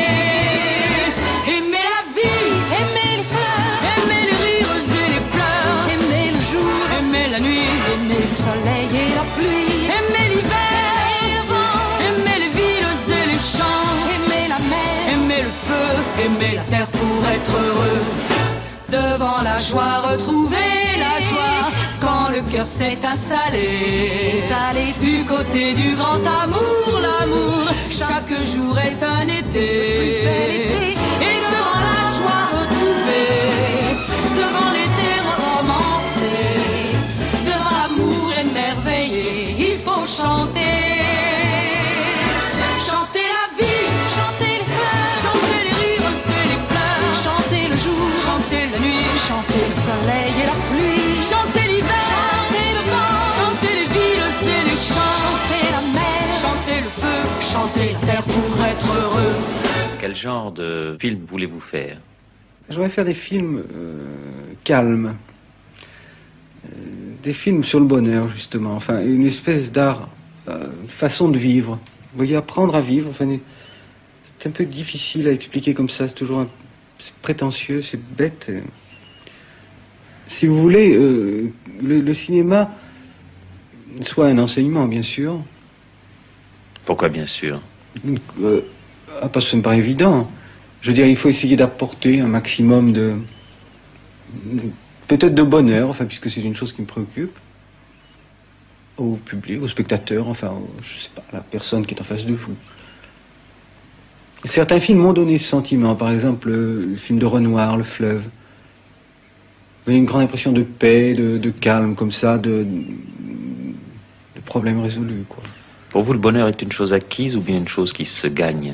Aimer la vie, aimer les fleurs, aimer les rires et les pleurs, aimer le jour, aimer la nuit, aimer le soleil et la pluie, aimer l'hiver, aimer le vent, aimer les villes et les champs, aimer la mer, aimer le feu, aimer la terre pour être heureux. Devant la joie, retrouver la joie, quand le cœur s'est installé, allé du côté du grand amour, l'amour, chaque jour est un été, été. Et devant la joie retrouvée, devant l'été recommencé, devant l'amour émerveillé, il faut chanter, chanter la vie, chanter les fleurs, chanter les rires et les pleurs, chanter le jour, chanter la nuit, chanter le soleil et la pluie, chanter l'hiver, chanter le vent, chanter les villes et les champs, chanter la mer, chanter le feu, chanter la terre pour être heureux. Quel genre de film voulez-vous faire? Je voudrais faire des films euh, calmes, euh, des films sur le bonheur justement, enfin une espèce d'art, euh, une façon de vivre. Vous voyez, apprendre à vivre, enfin, c'est un peu difficile à expliquer comme ça, c'est toujours un, c'est prétentieux, c'est bête. Euh. Si vous voulez, euh, le, le cinéma soit un enseignement, bien sûr. Pourquoi bien sûr? euh, ah, Parce que ça me paraît évident. Je veux dire, il faut essayer d'apporter un maximum de... peut-être de bonheur, enfin, puisque c'est une chose qui me préoccupe, au public, au spectateur, enfin, au, je sais pas, la personne qui est en face de vous. Certains films m'ont donné ce sentiment, par exemple, le, le film de Renoir, Le Fleuve. Vous avez une grande impression de paix, de, de calme, comme ça, de, de problèmes résolus, quoi. Pour vous, le bonheur est une chose acquise ou bien une chose qui se gagne?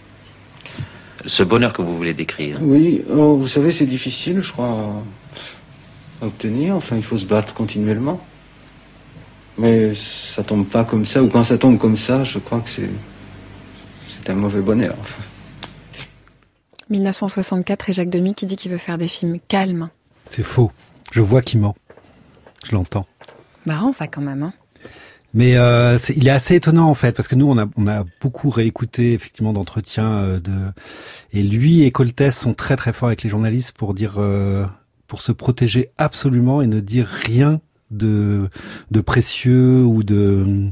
Ce bonheur que vous voulez décrire. Oui, oh, vous savez, c'est difficile, je crois, à, à obtenir. Enfin, il faut se battre continuellement. Mais ça tombe pas comme ça, ou quand ça tombe comme ça, je crois que c'est, c'est un mauvais bonheur. dix-neuf cent soixante-quatre et Jacques Demy qui dit qu'il veut faire des films calmes. C'est faux. Je vois qu'il ment. Je l'entends. Marrant ça quand même, hein. Mais euh, c'est, il est assez étonnant en fait, parce que nous on a on a beaucoup réécouté effectivement d'entretiens euh, de et lui et Coltès sont très très forts avec les journalistes pour dire euh, pour se protéger absolument et ne dire rien de de précieux ou de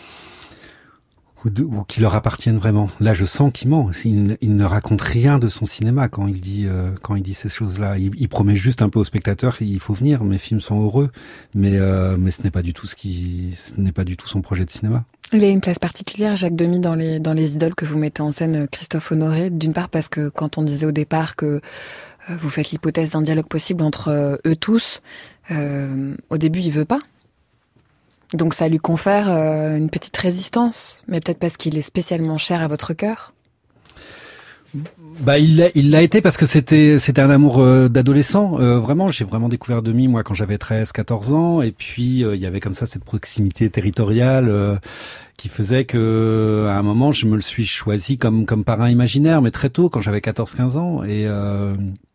ou, de, ou qui leur appartiennent vraiment. Là, je sens qu'il ment. Il, il ne raconte rien de son cinéma quand il dit euh, quand il dit ces choses-là. Il, il promet juste un peu aux spectateurs qu'il faut venir. Mes films sont heureux, mais euh, mais ce n'est pas du tout ce qui, ce n'est pas du tout son projet de cinéma. Il a une place particulière, Jacques Demy, dans les dans les idoles que vous mettez en scène, Christophe Honoré. D'une part parce que quand on disait au départ que euh, vous faites l'hypothèse d'un dialogue possible entre euh, eux tous, euh, au début il veut pas. Donc ça lui confère euh, une petite résistance, mais peut-être parce qu'il est spécialement cher à votre cœur. Bah il l'a, il l'a été parce que c'était c'était un amour euh, d'adolescent. Euh, vraiment, j'ai vraiment découvert Demy moi quand j'avais treize quatorze ans, et puis euh, il y avait comme ça cette proximité territoriale euh, qui faisait que à un moment je me le suis choisi comme comme parrain imaginaire, mais très tôt quand j'avais quatorze quinze ans, et euh,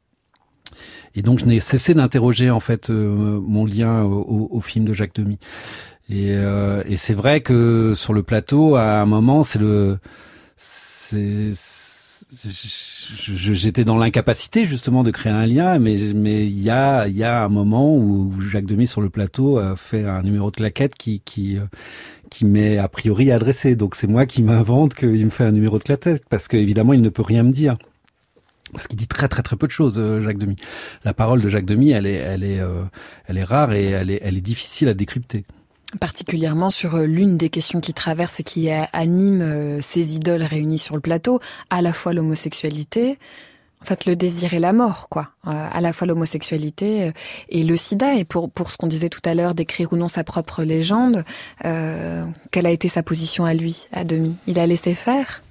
et donc je n'ai cessé d'interroger en fait euh, mon lien au, au film de Jacques Demy. Et, euh, et c'est vrai que sur le plateau, à un moment, c'est le c'est j'étais dans l'incapacité justement de créer un lien, mais mais il y a il y a un moment où Jacques Demy sur le plateau a fait un numéro de claquette qui qui qui m'est a priori adressé. Donc c'est moi qui m'invente qu'il me fait un numéro de claquette, parce que évidemment il ne peut rien me dire, parce qu'il dit très très très peu de choses, Jacques Demy. La parole de Jacques Demy, elle est elle est euh, elle est rare et elle est elle est difficile à décrypter. Particulièrement sur l'une des questions qui traversent et qui anime ces idoles réunies sur le plateau, à la fois l'homosexualité, en fait le désir et la mort, quoi. À la fois l'homosexualité et le sida. Et pour pour ce qu'on disait tout à l'heure, d'écrire ou non sa propre légende, euh, quelle a été sa position à lui, à Demy? Il a laissé faire?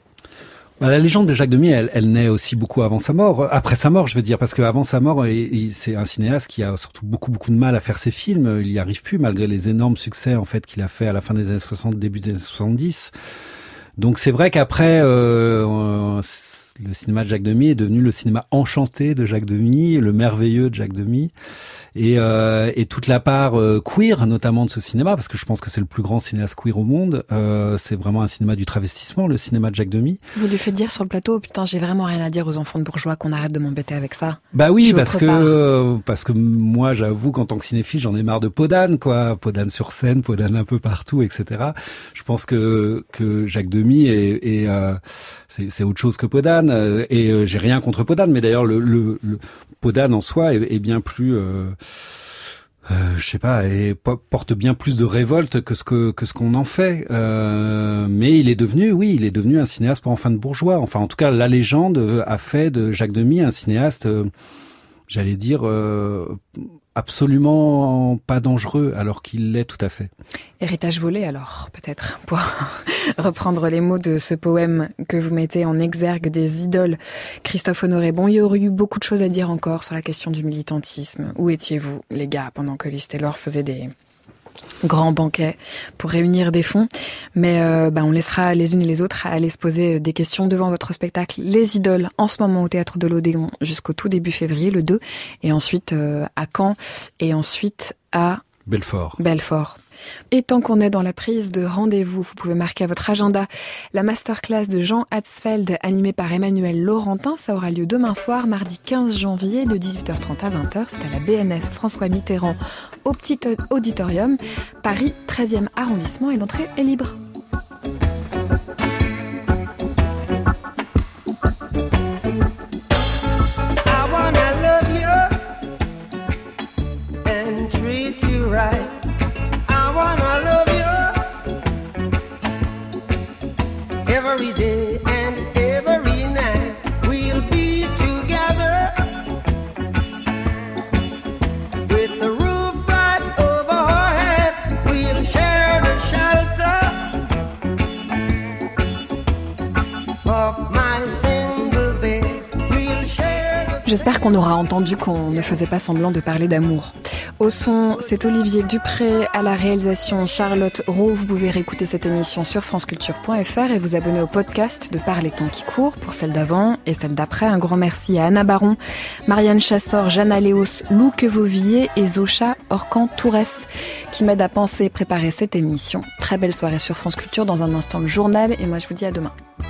La légende de Jacques Demy, elle, elle naît aussi beaucoup avant sa mort, après sa mort, je veux dire, parce qu'avant sa mort, c'est un cinéaste qui a surtout beaucoup beaucoup de mal à faire ses films. Il y arrive plus, malgré les énormes succès en fait qu'il a fait à la fin des années soixante, début des années soixante-dix. Donc c'est vrai qu'après, euh, le cinéma de Jacques Demy est devenu le cinéma enchanté de Jacques Demy, le merveilleux de Jacques Demy. Et, euh, et toute la part euh, queer, notamment de ce cinéma, parce que je pense que c'est le plus grand cinéaste queer au monde. Euh, c'est vraiment un cinéma du travestissement, le cinéma de Jacques Demy. Vous lui faites dire sur le plateau, putain, j'ai vraiment rien à dire aux enfants de bourgeois, qu'on arrête de m'embêter avec ça. Bah oui, parce que euh, parce que moi, j'avoue qu'en tant que cinéphile, j'en ai marre de Podane, quoi. Podane sur scène, Podane un peu partout, et cetera. Je pense que que Jacques Demy est, est euh, c'est, c'est autre chose que Podane. Et euh, j'ai rien contre Podane, mais d'ailleurs le, le, le Podane en soi est, est bien plus euh, Euh, je sais pas, et porte bien plus de révolte que ce que que ce qu'on en fait. Euh, mais il est devenu, oui, il est devenu un cinéaste pour enfants de bourgeois. Enfin, en tout cas, la légende a fait de Jacques Demy un cinéaste, euh, j'allais dire, euh, absolument pas dangereux, alors qu'il l'est tout à fait. Héritage volé, alors, peut-être, pour reprendre les mots de ce poème que vous mettez en exergue des idoles. Christophe Honoré, bon, il y aurait eu beaucoup de choses à dire encore sur la question du militantisme. Où étiez-vous, les gars, pendant que Lys Taylor faisait des grands banquets pour réunir des fonds? Mais euh, bah, on laissera les unes et les autres aller se poser des questions devant votre spectacle Les Idoles, en ce moment au Théâtre de l'Odéon, jusqu'au tout début février, le deux, et ensuite euh, à Caen, et ensuite à Belfort. Belfort. Et tant qu'on est dans la prise de rendez-vous, vous pouvez marquer à votre agenda la masterclass de Jean Hatzfeld animée par Emmanuel Laurentin. Ça aura lieu demain soir, mardi quinze janvier, de dix-huit heures trente à vingt heures. C'est à la B N S François Mitterrand, au Petit Auditorium, Paris treizième arrondissement, et l'entrée est libre. Every day and every night we'll be together with the roof right over our heads. We'll share the shelter of my single bed. We'll share the... J'espère qu'on aura entendu qu'on ne faisait pas semblant de parler d'amour. Au son, c'est Olivier Dupré, à la réalisation Charlotte Roux. Vous pouvez réécouter cette émission sur franceculture point f r et vous abonner au podcast de Par les temps qui courent pour celle d'avant et celle d'après. Un grand merci à Anna Baron, Marianne Chassor, Jeanne Aléos, Lou Quevovillier et Zocha Orcan-Tourès qui m'aident à penser et préparer cette émission. Très belle soirée sur France Culture. Dans un instant, le journal, et moi je vous dis à demain.